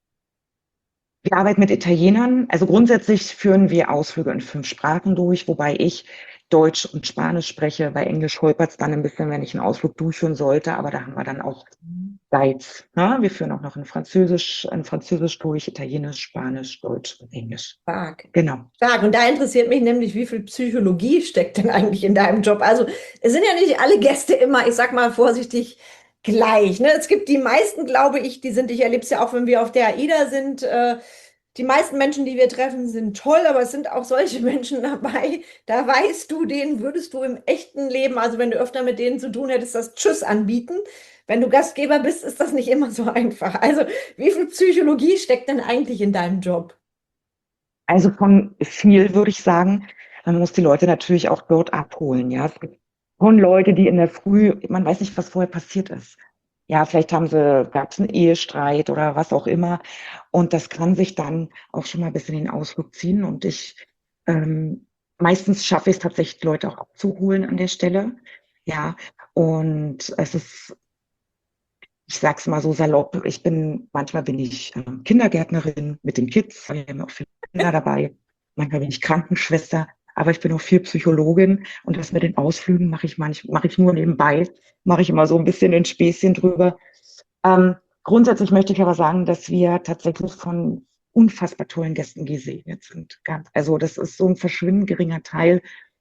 Wir arbeiten mit Italienern. Also grundsätzlich führen wir Ausflüge in fünf Sprachen durch, wobei ich Deutsch und Spanisch spreche. Bei Englisch holpert es dann ein bisschen, wenn ich einen Ausflug durchführen sollte, aber da haben wir dann auch Guides. Ne? Wir führen auch noch in Französisch, in Französisch durch, Italienisch, Spanisch, Deutsch und Englisch. Stark. Genau. Stark. Und da interessiert mich nämlich, wie viel Psychologie steckt denn eigentlich in deinem Job? Also, es sind ja nicht alle Gäste immer, ich sag mal vorsichtig, gleich. Ne? Es gibt die meisten, glaube ich, die sind, ich erlebe es ja auch, wenn wir auf der AIDA sind, äh, die meisten Menschen, die wir treffen, sind toll, aber es sind auch solche Menschen dabei, da weißt du, denen würdest du im echten Leben, also wenn du öfter mit denen zu tun hättest, das Tschüss anbieten. Wenn du Gastgeber bist, ist das nicht immer so einfach. Also, wie viel Psychologie steckt denn eigentlich in deinem Job? Also von viel würde ich sagen, man muss die Leute natürlich auch dort abholen. Ja, es gibt schon Leute, die in der Früh, man weiß nicht, was vorher passiert ist. Ja, vielleicht haben sie, gab es einen Ehestreit oder was auch immer. Und das kann sich dann auch schon mal bis in den Ausflug ziehen. Und ich, ähm, meistens schaffe ich es tatsächlich, Leute auch abzuholen an der Stelle. Ja, und es ist, ich sag's mal so salopp, ich bin, manchmal bin ich ähm, Kindergärtnerin mit den Kids, wir haben auch viele Kinder dabei. Manchmal bin ich Krankenschwester, aber ich bin auch viel Psychologin und das mit den Ausflügen mache ich manchmal, mache ich nur nebenbei, mache ich immer so ein bisschen ein Späßchen drüber. Ähm, grundsätzlich möchte ich aber sagen, dass wir tatsächlich von unfassbar tollen Gästen gesegnet sind. Ganz, also das ist so ein verschwindend geringer Teil,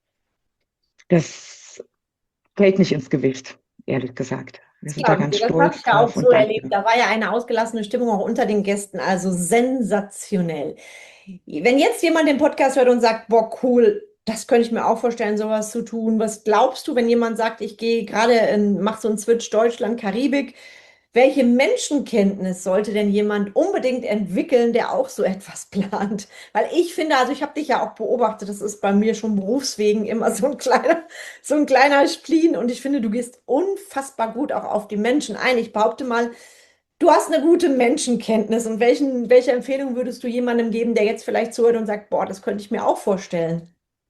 das fällt nicht ins Gewicht, ehrlich gesagt. Wir Das sind da glaube ich ganz dir. Das habe stolz ich ja auch drauf so und erlebt. danken. Da war ja eine ausgelassene Stimmung auch unter den Gästen, also sensationell. Wenn jetzt jemand den Podcast hört und sagt, boah, cool, das könnte ich mir auch vorstellen, sowas zu tun. Was glaubst du, wenn jemand sagt, ich gehe gerade in, mach so einen Switch Deutschland, Karibik? Welche Menschenkenntnis sollte denn jemand unbedingt entwickeln, der auch so etwas plant? Weil ich finde, also ich habe dich ja auch beobachtet, das ist bei mir schon berufswegen immer so ein kleiner, so ein kleiner Spleen und ich finde, du gehst unfassbar gut auch auf die Menschen ein. Ich behaupte mal, du hast eine gute Menschenkenntnis und welchen, welche Empfehlung würdest du jemandem geben, der jetzt vielleicht zuhört und sagt, boah, das könnte ich mir auch vorstellen?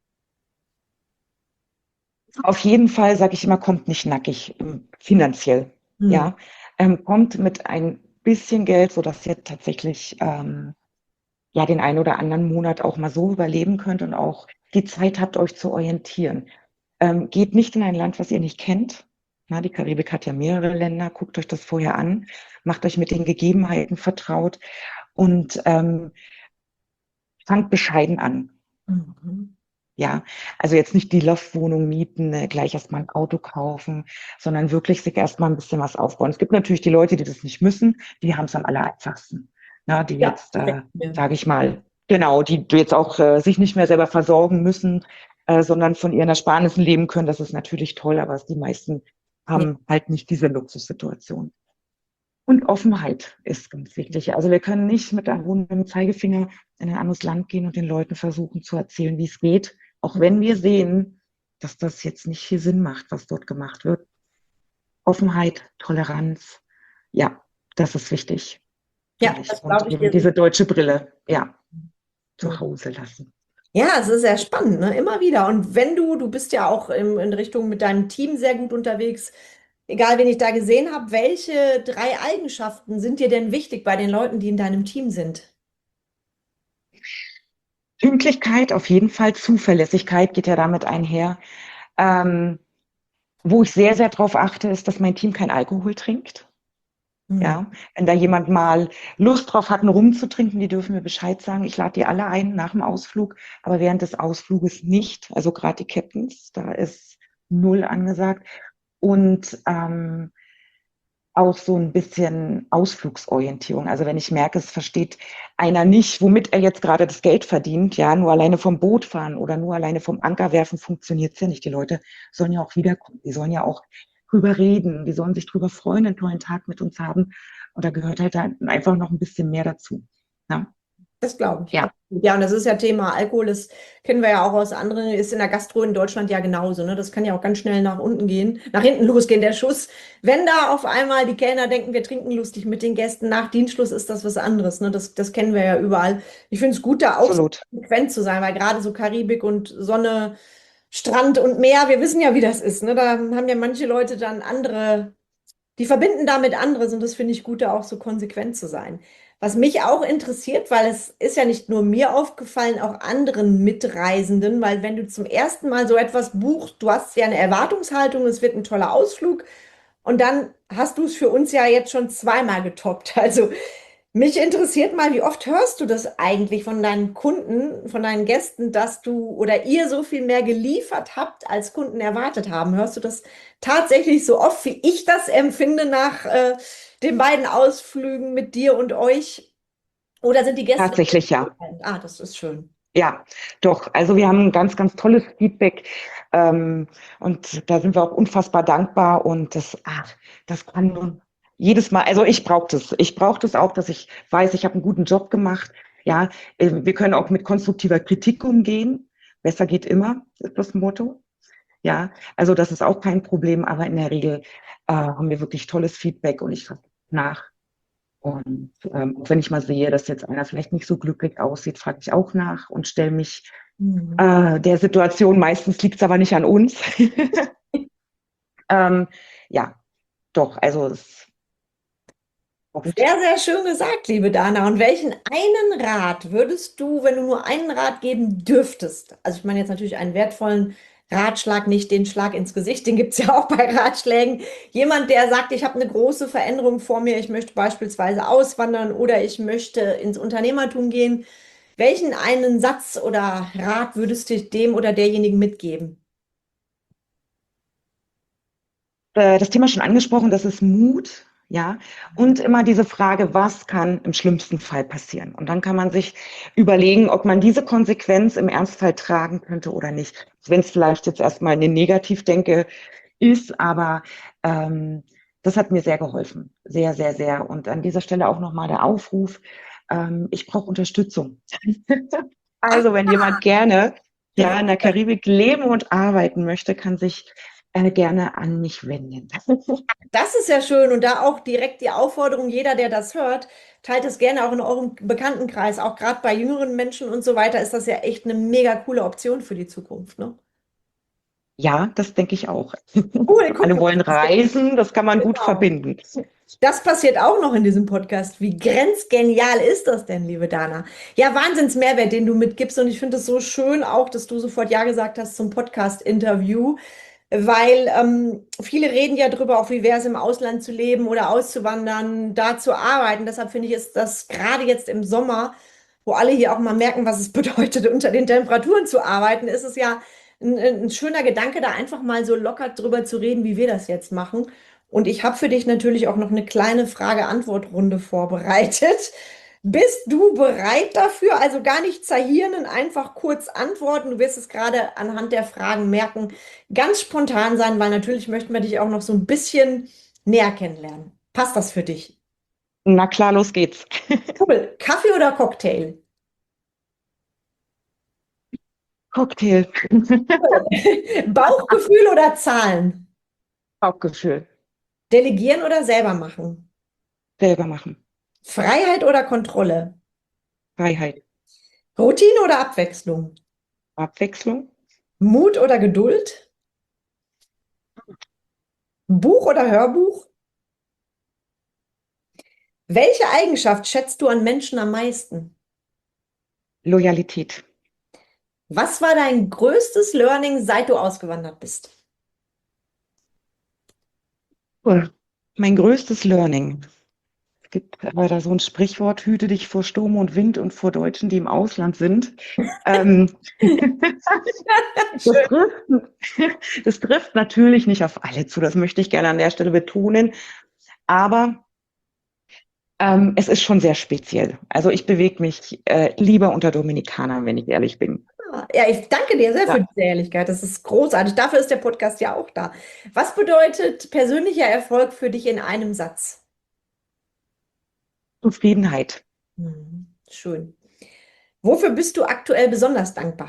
Auf jeden Fall, sage ich immer, kommt nicht nackig, ähm, finanziell. Hm. Ja, ähm, kommt mit ein bisschen Geld, sodass ihr tatsächlich ähm, ja den einen oder anderen Monat auch mal so überleben könnt und auch die Zeit habt, euch zu orientieren. Ähm, geht nicht in ein Land, was ihr nicht kennt. Na, die Karibik hat ja mehrere Länder. Guckt euch das vorher an, macht euch mit den Gegebenheiten vertraut und ähm, fangt bescheiden an. Mhm. Ja, also jetzt nicht die Loftwohnung mieten, äh, gleich erstmal ein Auto kaufen, sondern wirklich sich erstmal ein bisschen was aufbauen. Es gibt natürlich die Leute, die das nicht müssen, die haben es am aller einfachsten. Na, die Ja, jetzt, äh, ja. sage ich mal, genau, die jetzt auch äh, sich nicht mehr selber versorgen müssen, äh, sondern von ihren Ersparnissen leben können. Das ist natürlich toll, aber die meisten Ja. haben halt nicht diese Luxussituation. Und Offenheit ist ganz wichtig. Also wir können nicht mit erhobenem Zeigefinger in ein anderes Land gehen und den Leuten versuchen zu erzählen, wie es geht, auch wenn wir sehen, dass das jetzt nicht viel Sinn macht, was dort gemacht wird. Offenheit, Toleranz, ja, das ist wichtig, Ja, finde ich. das Und glaube ich eben dir. diese deutsche Brille, ja, So. zu Hause lassen. Ja, es ist sehr spannend, ne? Immer wieder. Und wenn du, du bist ja auch im, in Richtung mit deinem Team sehr gut unterwegs, egal wen ich da gesehen habe, welche drei Eigenschaften sind dir denn wichtig bei den Leuten, die in deinem Team sind? Pünktlichkeit auf jeden Fall, Zuverlässigkeit geht ja damit einher. Ähm, wo ich sehr, sehr drauf achte, ist, dass mein Team kein Alkohol trinkt. Hm. Ja, wenn da jemand mal Lust drauf hat, einen Rum zu trinken, die dürfen mir Bescheid sagen. Ich lade die alle ein nach dem Ausflug, aber während des Ausfluges nicht. Also gerade die Captains, da ist null angesagt. Und ähm, auch so ein bisschen Ausflugsorientierung. Also wenn ich merke, es versteht einer nicht, womit er jetzt gerade das Geld verdient, ja, nur alleine vom Boot fahren oder nur alleine vom Anker werfen, funktioniert's ja nicht. Die Leute sollen ja auch wiederkommen. Die sollen ja auch drüber reden. Die sollen sich drüber freuen, einen tollen Tag mit uns haben. Und da gehört halt dann einfach noch ein bisschen mehr dazu. Ja, Das glaube ich. ja, Ja, und das ist ja Thema Alkohol, das kennen wir ja auch aus anderen, ist in der Gastro in Deutschland ja genauso, ne? Das kann ja auch ganz schnell nach unten gehen, nach hinten losgehen, der Schuss. Wenn da auf einmal die Kellner denken, wir trinken lustig mit den Gästen, nach Dienstschluss ist das was anderes, ne? Das, das kennen wir ja überall. Ich finde es gut, da auch so absolut. konsequent zu sein, weil gerade so Karibik und Sonne, Strand und Meer, wir wissen ja, wie das ist, ne? Da haben ja manche Leute dann andere. Die verbinden damit anderes und das finde ich gut, da auch so konsequent zu sein. Was mich auch interessiert, weil es ist ja nicht nur mir aufgefallen, auch anderen Mitreisenden, weil wenn du zum ersten Mal so etwas buchst, du hast ja eine Erwartungshaltung, es wird ein toller Ausflug und dann hast du es für uns ja jetzt schon zweimal getoppt. Also mich interessiert mal, wie oft hörst du das eigentlich von deinen Kunden, von deinen Gästen, dass du oder ihr so viel mehr geliefert habt, als Kunden erwartet haben? Hörst du das tatsächlich so oft, wie ich das empfinde nach äh, den beiden Ausflügen mit dir und euch? Oder sind die Gäste? Tatsächlich ja. Ah, das ist schön. Ja, doch. Also wir haben ein ganz, ganz tolles Feedback, ähm, und da sind wir auch unfassbar dankbar und das, ach, das kann nun jedes Mal, also ich brauche das. Ich brauche das auch, dass ich weiß, ich habe einen guten Job gemacht. Ja, äh, wir können auch mit konstruktiver Kritik umgehen. Besser geht immer, ist das Motto. Ja, also das ist auch kein Problem, aber in der Regel äh, haben wir wirklich tolles Feedback und ich frage nach. Und ähm, auch wenn ich mal sehe, dass jetzt einer vielleicht nicht so glücklich aussieht, frage ich auch nach und stelle mich Mhm. äh, der Situation. Meistens liegt es aber nicht an uns. ähm, ja, doch, also es oft. Sehr, sehr schön gesagt, liebe Dana. Und welchen einen Rat würdest du, wenn du nur einen Rat geben dürftest? Also ich meine jetzt natürlich einen wertvollen Ratschlag, nicht den Schlag ins Gesicht, den gibt es ja auch bei Ratschlägen. Jemand, der sagt, ich habe eine große Veränderung vor mir, ich möchte beispielsweise auswandern oder ich möchte ins Unternehmertum gehen. Welchen einen Satz oder Rat würdest du dem oder derjenigen mitgeben? Äh, das Thema schon angesprochen, das ist Mut, ja, und immer diese Frage, was kann im schlimmsten Fall passieren? Und dann kann man sich überlegen, ob man diese Konsequenz im Ernstfall tragen könnte oder nicht. Wenn es vielleicht jetzt erstmal eine Negativdenke ist, aber ähm, das hat mir sehr geholfen, sehr, sehr, sehr. Und an dieser Stelle auch nochmal der Aufruf, ähm, ich brauche Unterstützung. Ach, Also wenn jemand gerne ja in der Karibik leben und arbeiten möchte, kann sich äh, gerne an mich wenden. das ist ja schön und da auch direkt die Aufforderung, jeder, der das hört, teilt es gerne auch in eurem Bekanntenkreis. Auch gerade bei jüngeren Menschen und so weiter ist das ja echt eine mega coole Option für die Zukunft, ne? Ja, das denke ich auch. Cool, guck Alle mal. wollen reisen, das kann man gut Genau. verbinden. Das passiert auch noch in diesem Podcast. Wie grenzgenial ist das denn, liebe Dana? Ja, Wahnsinns-Mehrwert, den du mitgibst. Und ich finde es so schön auch, dass du sofort Ja gesagt hast zum Podcast-Interview. Weil ähm, viele reden ja drüber, auch wie wäre es im Ausland zu leben oder auszuwandern, da zu arbeiten. Deshalb finde ich, ist das gerade jetzt im Sommer, wo alle hier auch mal merken, was es bedeutet, unter den Temperaturen zu arbeiten, ist es ja ein, ein schöner Gedanke, da einfach mal so locker drüber zu reden, wie wir das jetzt machen. Und ich habe für dich natürlich auch noch eine kleine Frage-Antwort-Runde vorbereitet. Bist du bereit dafür? Also gar nicht zerhirnen, einfach kurz antworten. Du wirst es gerade anhand der Fragen merken. Ganz spontan sein, weil natürlich möchten wir dich auch noch so ein bisschen näher kennenlernen. Passt das für dich? Na klar, los geht's. Cool. Kaffee oder Cocktail? Cocktail. Bauchgefühl oder Zahlen? Bauchgefühl. Delegieren oder selber machen? Selber machen. Freiheit oder Kontrolle? Freiheit. Routine oder Abwechslung? Abwechslung. Mut oder Geduld? Buch oder Hörbuch? Welche Eigenschaft schätzt du an Menschen am meisten? Loyalität. Was war dein größtes Learning, seit du ausgewandert bist? Cool. Mein größtes Learning. Es gibt aber da so ein Sprichwort, hüte dich vor Sturm und Wind und vor Deutschen, die im Ausland sind. Ähm, das Schön. trifft, das trifft natürlich nicht auf alle zu, das möchte ich gerne an der Stelle betonen. Aber ähm, es ist schon sehr speziell. Also ich bewege mich äh, lieber unter Dominikanern, wenn ich ehrlich bin. Ja, ich danke dir sehr für Ja, diese Ehrlichkeit. Das ist großartig. Dafür ist der Podcast ja auch da. Was bedeutet persönlicher Erfolg für dich in einem Satz? Zufriedenheit. Hm, schön. Wofür bist du aktuell besonders dankbar?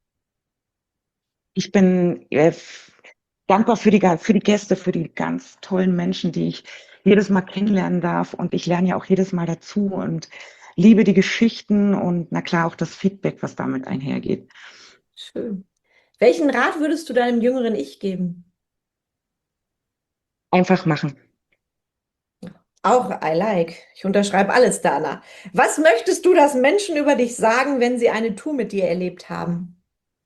Ich bin äh, dankbar für die, ga- für die Gäste, für die ganz tollen Menschen, die ich jedes Mal kennenlernen darf. Und ich lerne ja auch jedes Mal dazu und liebe die Geschichten und na klar auch das Feedback, was damit einhergeht. Schön. Welchen Rat würdest du deinem jüngeren Ich geben? Einfach machen. Auch I like. Ich unterschreibe alles, Dana. Was möchtest du, dass Menschen über dich sagen, wenn sie eine Tour mit dir erlebt haben?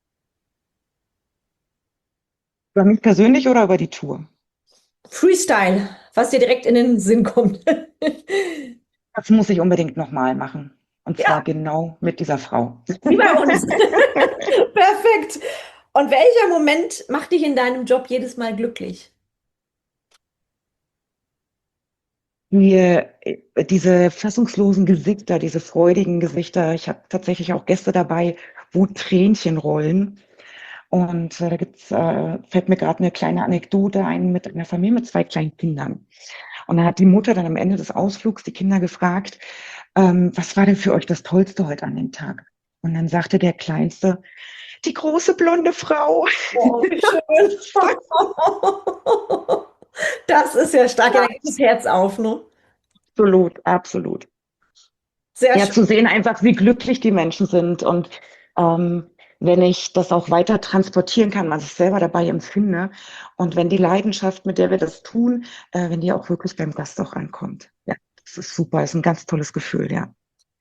Über mich persönlich oder über die Tour? Freestyle, was dir direkt in den Sinn kommt. Das muss ich unbedingt nochmal machen. Und zwar Ja, genau mit dieser Frau. wie bei uns. Perfekt. Und welcher Moment macht dich in deinem Job jedes Mal glücklich? Die, äh, diese fassungslosen Gesichter, diese freudigen Gesichter. Ich habe tatsächlich auch Gäste dabei, wo Tränchen rollen. Und äh, da gibt's, äh, fällt mir gerade eine kleine Anekdote ein mit einer Familie mit zwei kleinen Kindern. Und da hat die Mutter dann am Ende des Ausflugs die Kinder gefragt, ähm, was war denn für euch das Tollste heute an dem Tag? Und dann sagte der Kleinste, die große blonde Frau. Oh, wie schön. Das ist ja stark. Ja, Ja, da geht das Herz auf, ne? absolut, absolut. Sehr Ja, schön. zu sehen einfach, wie glücklich die Menschen sind und ähm, wenn ich das auch weiter transportieren kann, was ich selber dabei empfinde und wenn die Leidenschaft, mit der wir das tun, äh, wenn die auch wirklich beim Gast auch ankommt. Ja, das ist super, ist ein ganz tolles Gefühl, ja.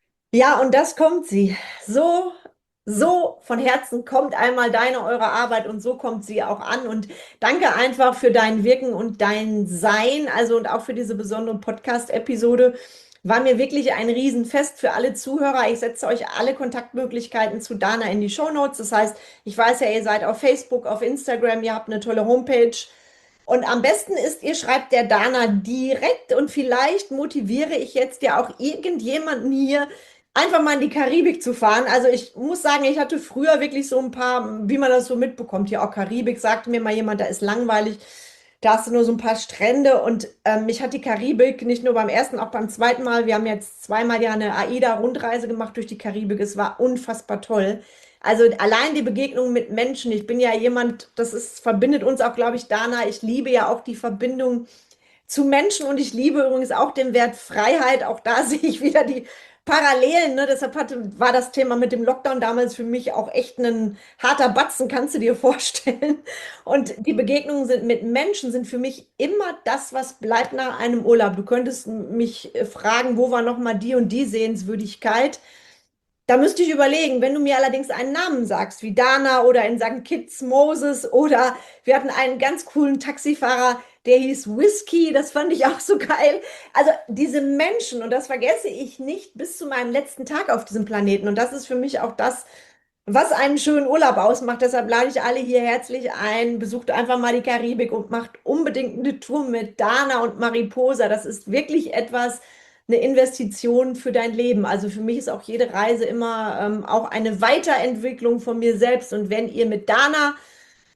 Ja, und das kommt sie. So, so von Herzen kommt einmal deine, eure Arbeit und so kommt sie auch an. Und danke einfach für dein Wirken und dein Sein, also und auch für diese besondere Podcast-Episode. War mir wirklich ein Riesenfest für alle Zuhörer. Ich setze euch alle Kontaktmöglichkeiten zu Dana in die Shownotes. Das heißt, ich weiß ja, ihr seid auf Facebook, auf Instagram, ihr habt eine tolle Homepage. Und am besten ist, ihr schreibt der Dana direkt und vielleicht motiviere ich jetzt ja auch irgendjemanden hier, einfach mal in die Karibik zu fahren. Also ich muss sagen, ich hatte früher wirklich so ein paar, wie man das so mitbekommt, hier auch Karibik, sagte mir mal jemand, da ist langweilig, da hast du nur so ein paar Strände und ähm, mich hat die Karibik nicht nur beim ersten, auch beim zweiten Mal, wir haben jetzt zweimal ja eine AIDA-Rundreise gemacht durch die Karibik, es war unfassbar toll. Also allein die Begegnung mit Menschen, ich bin ja jemand, das ist, verbindet uns auch, glaube ich, Dana, ich liebe ja auch die Verbindung zu Menschen und ich liebe übrigens auch den Wert Freiheit. Auch da sehe ich wieder die Parallelen. Ne? Deshalb hatte, war das Thema mit dem Lockdown damals für mich auch echt ein harter Batzen, kannst du dir vorstellen. Und die Begegnungen sind mit Menschen sind für mich immer das, was bleibt nach einem Urlaub. Du könntest mich äh, fragen, wo war noch mal die und die Sehenswürdigkeit? Da müsste ich überlegen, wenn du mir allerdings einen Namen sagst, wie Dana oder in Sankt Kitts Moses oder wir hatten einen ganz coolen Taxifahrer, der hieß Whisky, das fand ich auch so geil. Also diese Menschen, und das vergesse ich nicht bis zu meinem letzten Tag auf diesem Planeten. Und das ist für mich auch das, was einen schönen Urlaub ausmacht. Deshalb lade ich alle hier herzlich ein. Besucht einfach mal die Karibik und macht unbedingt eine Tour mit Dana und Mariposa. Das ist wirklich etwas, eine Investition für dein Leben. Also für mich ist auch jede Reise immer ähm, auch eine Weiterentwicklung von mir selbst. Und wenn ihr mit Dana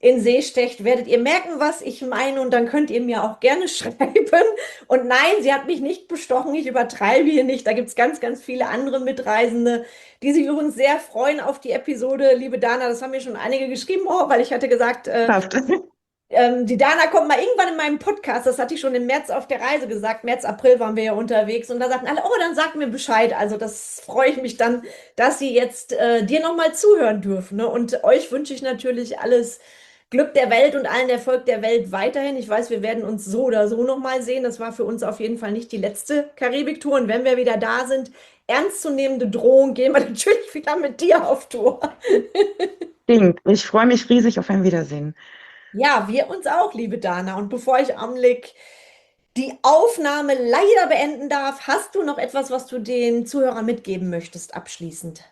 in See stecht, werdet ihr merken, was ich meine und dann könnt ihr mir auch gerne schreiben. Und nein, sie hat mich nicht bestochen, ich übertreibe hier nicht. Da gibt es ganz, ganz viele andere Mitreisende, die sich übrigens sehr freuen auf die Episode. Liebe Dana, das haben mir schon einige geschrieben, oh, weil ich hatte gesagt, äh, Passt. ähm, die Dana kommt mal irgendwann in meinem Podcast, das hatte ich schon im März auf der Reise gesagt. März, April waren wir ja unterwegs und da sagten alle, oh, dann sag mir Bescheid. Also das freue ich mich dann, dass sie jetzt äh, dir nochmal zuhören dürfen. Ne? Und euch wünsche ich natürlich alles Glück der Welt und allen Erfolg der Welt weiterhin. Ich weiß, wir werden uns so oder so nochmal sehen. Das war für uns auf jeden Fall nicht die letzte Karibik-Tour. Und wenn wir wieder da sind, ernstzunehmende Drohung, gehen wir natürlich wieder mit dir auf Tour. Ding. Ich freue mich riesig auf ein Wiedersehen. Ja, wir uns auch, liebe Dana. Und bevor ich am Augenblick die Aufnahme leider beenden darf, hast du noch etwas, was du den Zuhörern mitgeben möchtest, abschließend?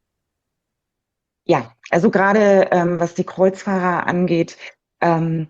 Ja, also gerade ähm, was die Kreuzfahrer angeht, ähm,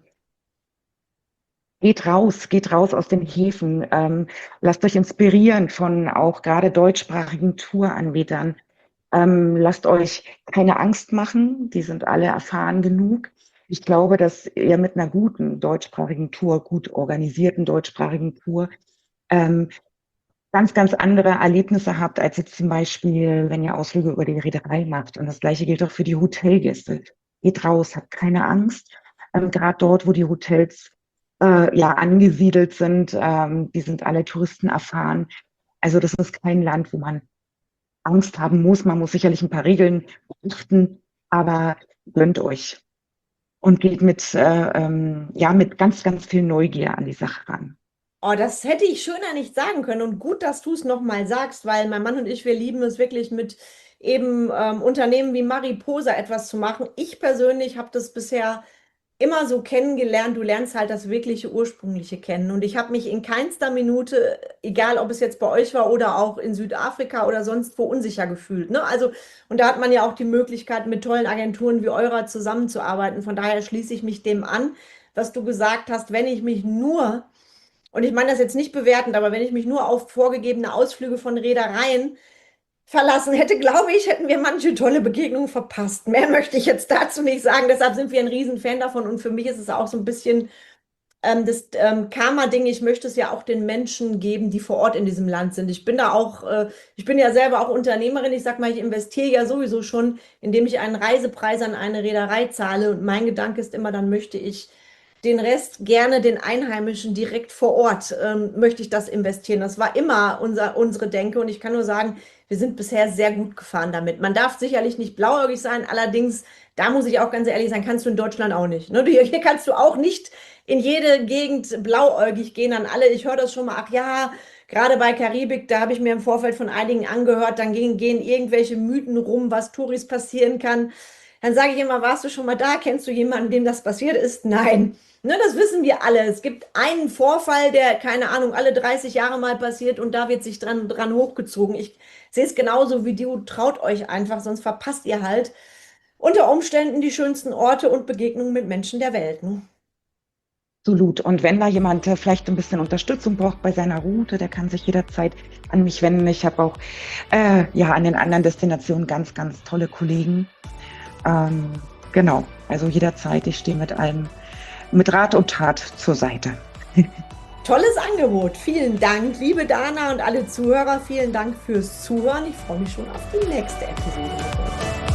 geht raus, geht raus aus den Häfen, ähm, lasst euch inspirieren von auch gerade deutschsprachigen Touranbietern. Ähm, lasst euch keine Angst machen, die sind alle erfahren genug. Ich glaube, dass ihr mit einer guten deutschsprachigen Tour, gut organisierten deutschsprachigen Tour, ähm, ganz, ganz andere Erlebnisse habt, als jetzt zum Beispiel, wenn ihr Ausflüge über die Reederei macht. Und das Gleiche gilt auch für die Hotelgäste. Geht raus, habt keine Angst. Ähm, gerade dort, wo die Hotels äh, ja angesiedelt sind, ähm, die sind alle Touristen erfahren. Also das ist kein Land, wo man Angst haben muss. Man muss sicherlich ein paar Regeln beachten, aber gönnt euch und geht mit, äh, ähm, ja, mit ganz, ganz viel Neugier an die Sache ran. Oh, das hätte ich schöner nicht sagen können. Und gut, dass du es nochmal sagst, weil mein Mann und ich, wir lieben es wirklich mit eben ähm, Unternehmen wie Mariposa etwas zu machen. Ich persönlich habe das bisher immer so kennengelernt. Du lernst halt das wirkliche Ursprüngliche kennen. Und ich habe mich in keinster Minute, egal ob es jetzt bei euch war oder auch in Südafrika oder sonst wo, unsicher gefühlt. Ne? Also, und da hat man ja auch die Möglichkeit, mit tollen Agenturen wie eurer zusammenzuarbeiten. Von daher schließe ich mich dem an, was du gesagt hast, wenn ich mich nur, und ich meine das jetzt nicht bewertend, aber wenn ich mich nur auf vorgegebene Ausflüge von Reedereien verlassen hätte, glaube ich, hätten wir manche tolle Begegnungen verpasst. Mehr möchte ich jetzt dazu nicht sagen. Deshalb sind wir ein Riesenfan davon. Und für mich ist es auch so ein bisschen ähm, das ähm, Karma-Ding. Ich möchte es ja auch den Menschen geben, die vor Ort in diesem Land sind. Ich bin da auch, äh, ich bin ja selber auch Unternehmerin. Ich sag mal, ich investiere ja sowieso schon, indem ich einen Reisepreis an eine Reederei zahle. Und mein Gedanke ist immer, dann möchte ich den Rest gerne den Einheimischen direkt vor Ort, ähm, möchte ich das investieren. Das war immer unser, unsere Denke und ich kann nur sagen, wir sind bisher sehr gut gefahren damit. Man darf sicherlich nicht blauäugig sein, allerdings, da muss ich auch ganz ehrlich sein, kannst du in Deutschland auch nicht. Ne? Hier, hier kannst du auch nicht in jede Gegend blauäugig gehen an alle. Ich höre das schon mal, ach ja, gerade bei Karibik, da habe ich mir im Vorfeld von einigen angehört, dann gehen, gehen irgendwelche Mythen rum, was Touris passieren kann. Dann sage ich immer, warst du schon mal da? Kennst du jemanden, dem das passiert ist? Nein. Ne, das wissen wir alle. Es gibt einen Vorfall, der, keine Ahnung, alle dreißig Jahre mal passiert und da wird sich dran, dran hochgezogen. Ich sehe es genauso wie du. Traut euch einfach, sonst verpasst ihr halt unter Umständen die schönsten Orte und Begegnungen mit Menschen der Welt. Ne? Absolut. Und wenn da jemand äh, vielleicht ein bisschen Unterstützung braucht bei seiner Route, der kann sich jederzeit an mich wenden. Ich habe auch äh, ja an den anderen Destinationen ganz, ganz tolle Kollegen. Ähm, genau, also jederzeit. Ich stehe mit allem, mit Rat und Tat zur Seite. Tolles Angebot. Vielen Dank, liebe Dana und alle Zuhörer. Vielen Dank fürs Zuhören. Ich freue mich schon auf die nächste Episode mit euch.